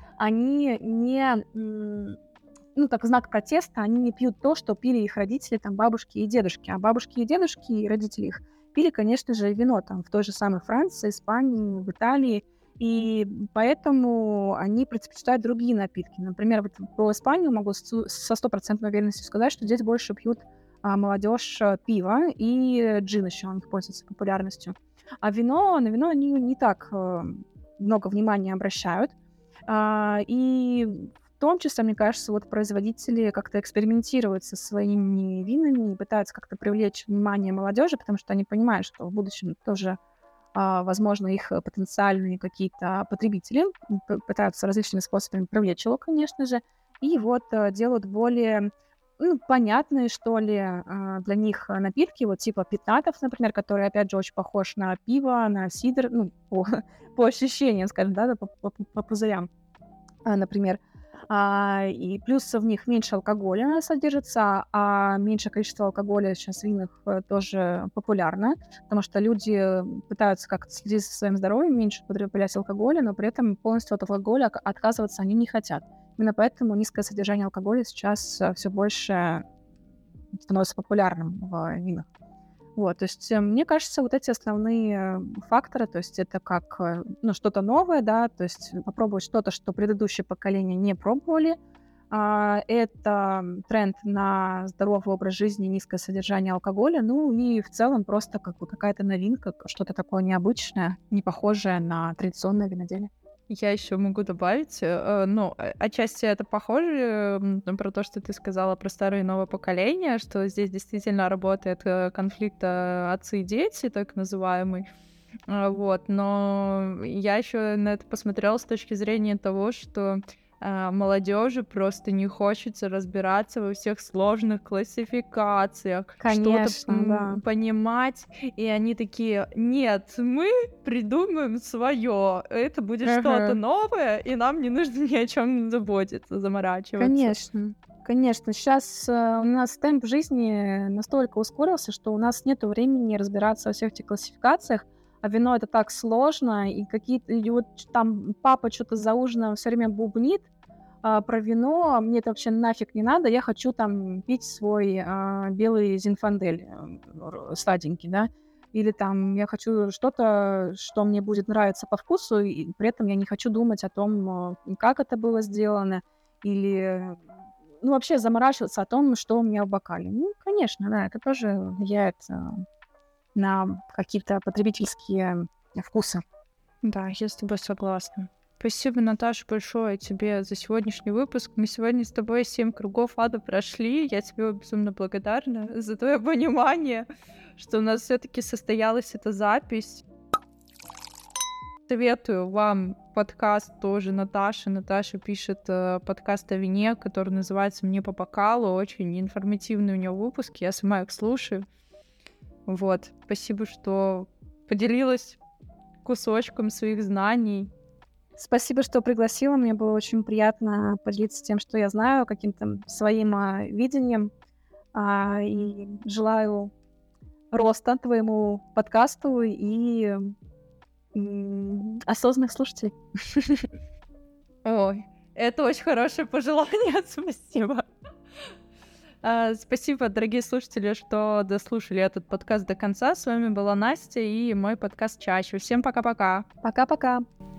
они не, м, ну, как знак протеста, они не пьют то, что пили их родители, там, бабушки и дедушки. А бабушки и дедушки, и родители их, пили, конечно же, вино там в той же самой Франции, Испании, в Италии. И поэтому они предпочитают другие напитки. Например, вот про Испанию могу с- со стопроцентной уверенностью сказать, что здесь больше пьют а, молодежь э, пиво и джин еще, он пользуется популярностью. А вино, на вино они не так э, много внимания обращают. А, и в том числе, мне кажется, вот производители как-то экспериментируют со своими винами и пытаются как-то привлечь внимание молодежи, потому что они понимают, что в будущем тоже, а, возможно, их э, потенциальные какие-то потребители м, п- пытаются различными способами привлечь его, конечно же, и вот э, делают более, ну, понятные, что ли, а, для них э, напитки, вот типа пятнатов, например, который, опять же, очень похож на пиво, на сидр, ну, по, по ощущениям, скажем, да, по, по- по пузырям, а, например. А, и плюс в них меньше алкоголя содержится, а меньшее количество алкоголя сейчас в винах э, тоже популярно, потому что люди э, пытаются как-то следить за своим здоровьем, меньше употреблять алкоголя, но при этом полностью от алкоголя отк- отказываться они не хотят. Именно поэтому низкое содержание алкоголя сейчас все больше становится популярным в винах. Вот, то есть, э, мне кажется, вот эти основные э, факторы, то есть это как, э, ну, что-то новое, да, то есть попробовать что-то, что предыдущее поколение не пробовали. А, это м, тренд на здоровый образ жизни, низкое содержание алкоголя, ну и в целом просто как бы какая-то новинка, к- что-то такое необычное, не похожее на традиционное виноделие. Я еще могу добавить, э, ну, э, отчасти это похоже м, про то, что ты сказала про старое и новое поколение, что здесь действительно работает э, конфликт э, отцы и дети, так называемый. А, Вот, но я еще на это посмотрела с точки зрения того, что молодежи просто не хочется разбираться во всех сложных классификациях, что-то Конечно, да. м, понимать, и они такие: нет, мы придумаем свое, это будет что-то Мгм. новое, и нам не нужно ни о чем заботиться, заморачиваться. Конечно, конечно. Сейчас у нас темп жизни настолько ускорился, что у нас нету времени разбираться во всех этих классификациях, а вино это так сложно, и какие-то и вот ч- там папа что-то за ужином все время бубнит а, про вино, а мне это вообще нафиг не надо, я хочу там пить свой а, белый зинфандель э, р- сладенький, да, или там я хочу что-то, что мне будет нравиться по вкусу, и при этом я не хочу думать о том, э, как это было сделано, или, ну, вообще заморачиваться о том, что у меня в бокале. Ну, конечно, да, это тоже влияет, а, на какие-то потребительские вкусы. Да, я с тобой согласна. Спасибо, Наташа, большое тебе за сегодняшний выпуск. Мы сегодня с тобой семь кругов ада прошли. Я тебе безумно благодарна за твое понимание, что у нас все-таки состоялась эта запись. Советую вам подкаст тоже Наташи. Наташа пишет э, подкаст о вине, который называется «Мне по бокалу». Очень информативный у нее выпуск. Я сама их слушаю. Вот. Спасибо, что поделилась кусочком своих знаний. Спасибо, что пригласила. Мне было очень приятно поделиться тем, что я знаю, каким-то своим а, видением. А, и желаю роста твоему подкасту и м, осознанных слушателей. Ой, это очень хорошее пожелание. Спасибо. А, спасибо, дорогие слушатели, что дослушали этот подкаст до конца. С вами была Настя и мой подкаст «Чаще». Всем пока-пока. Пока-пока.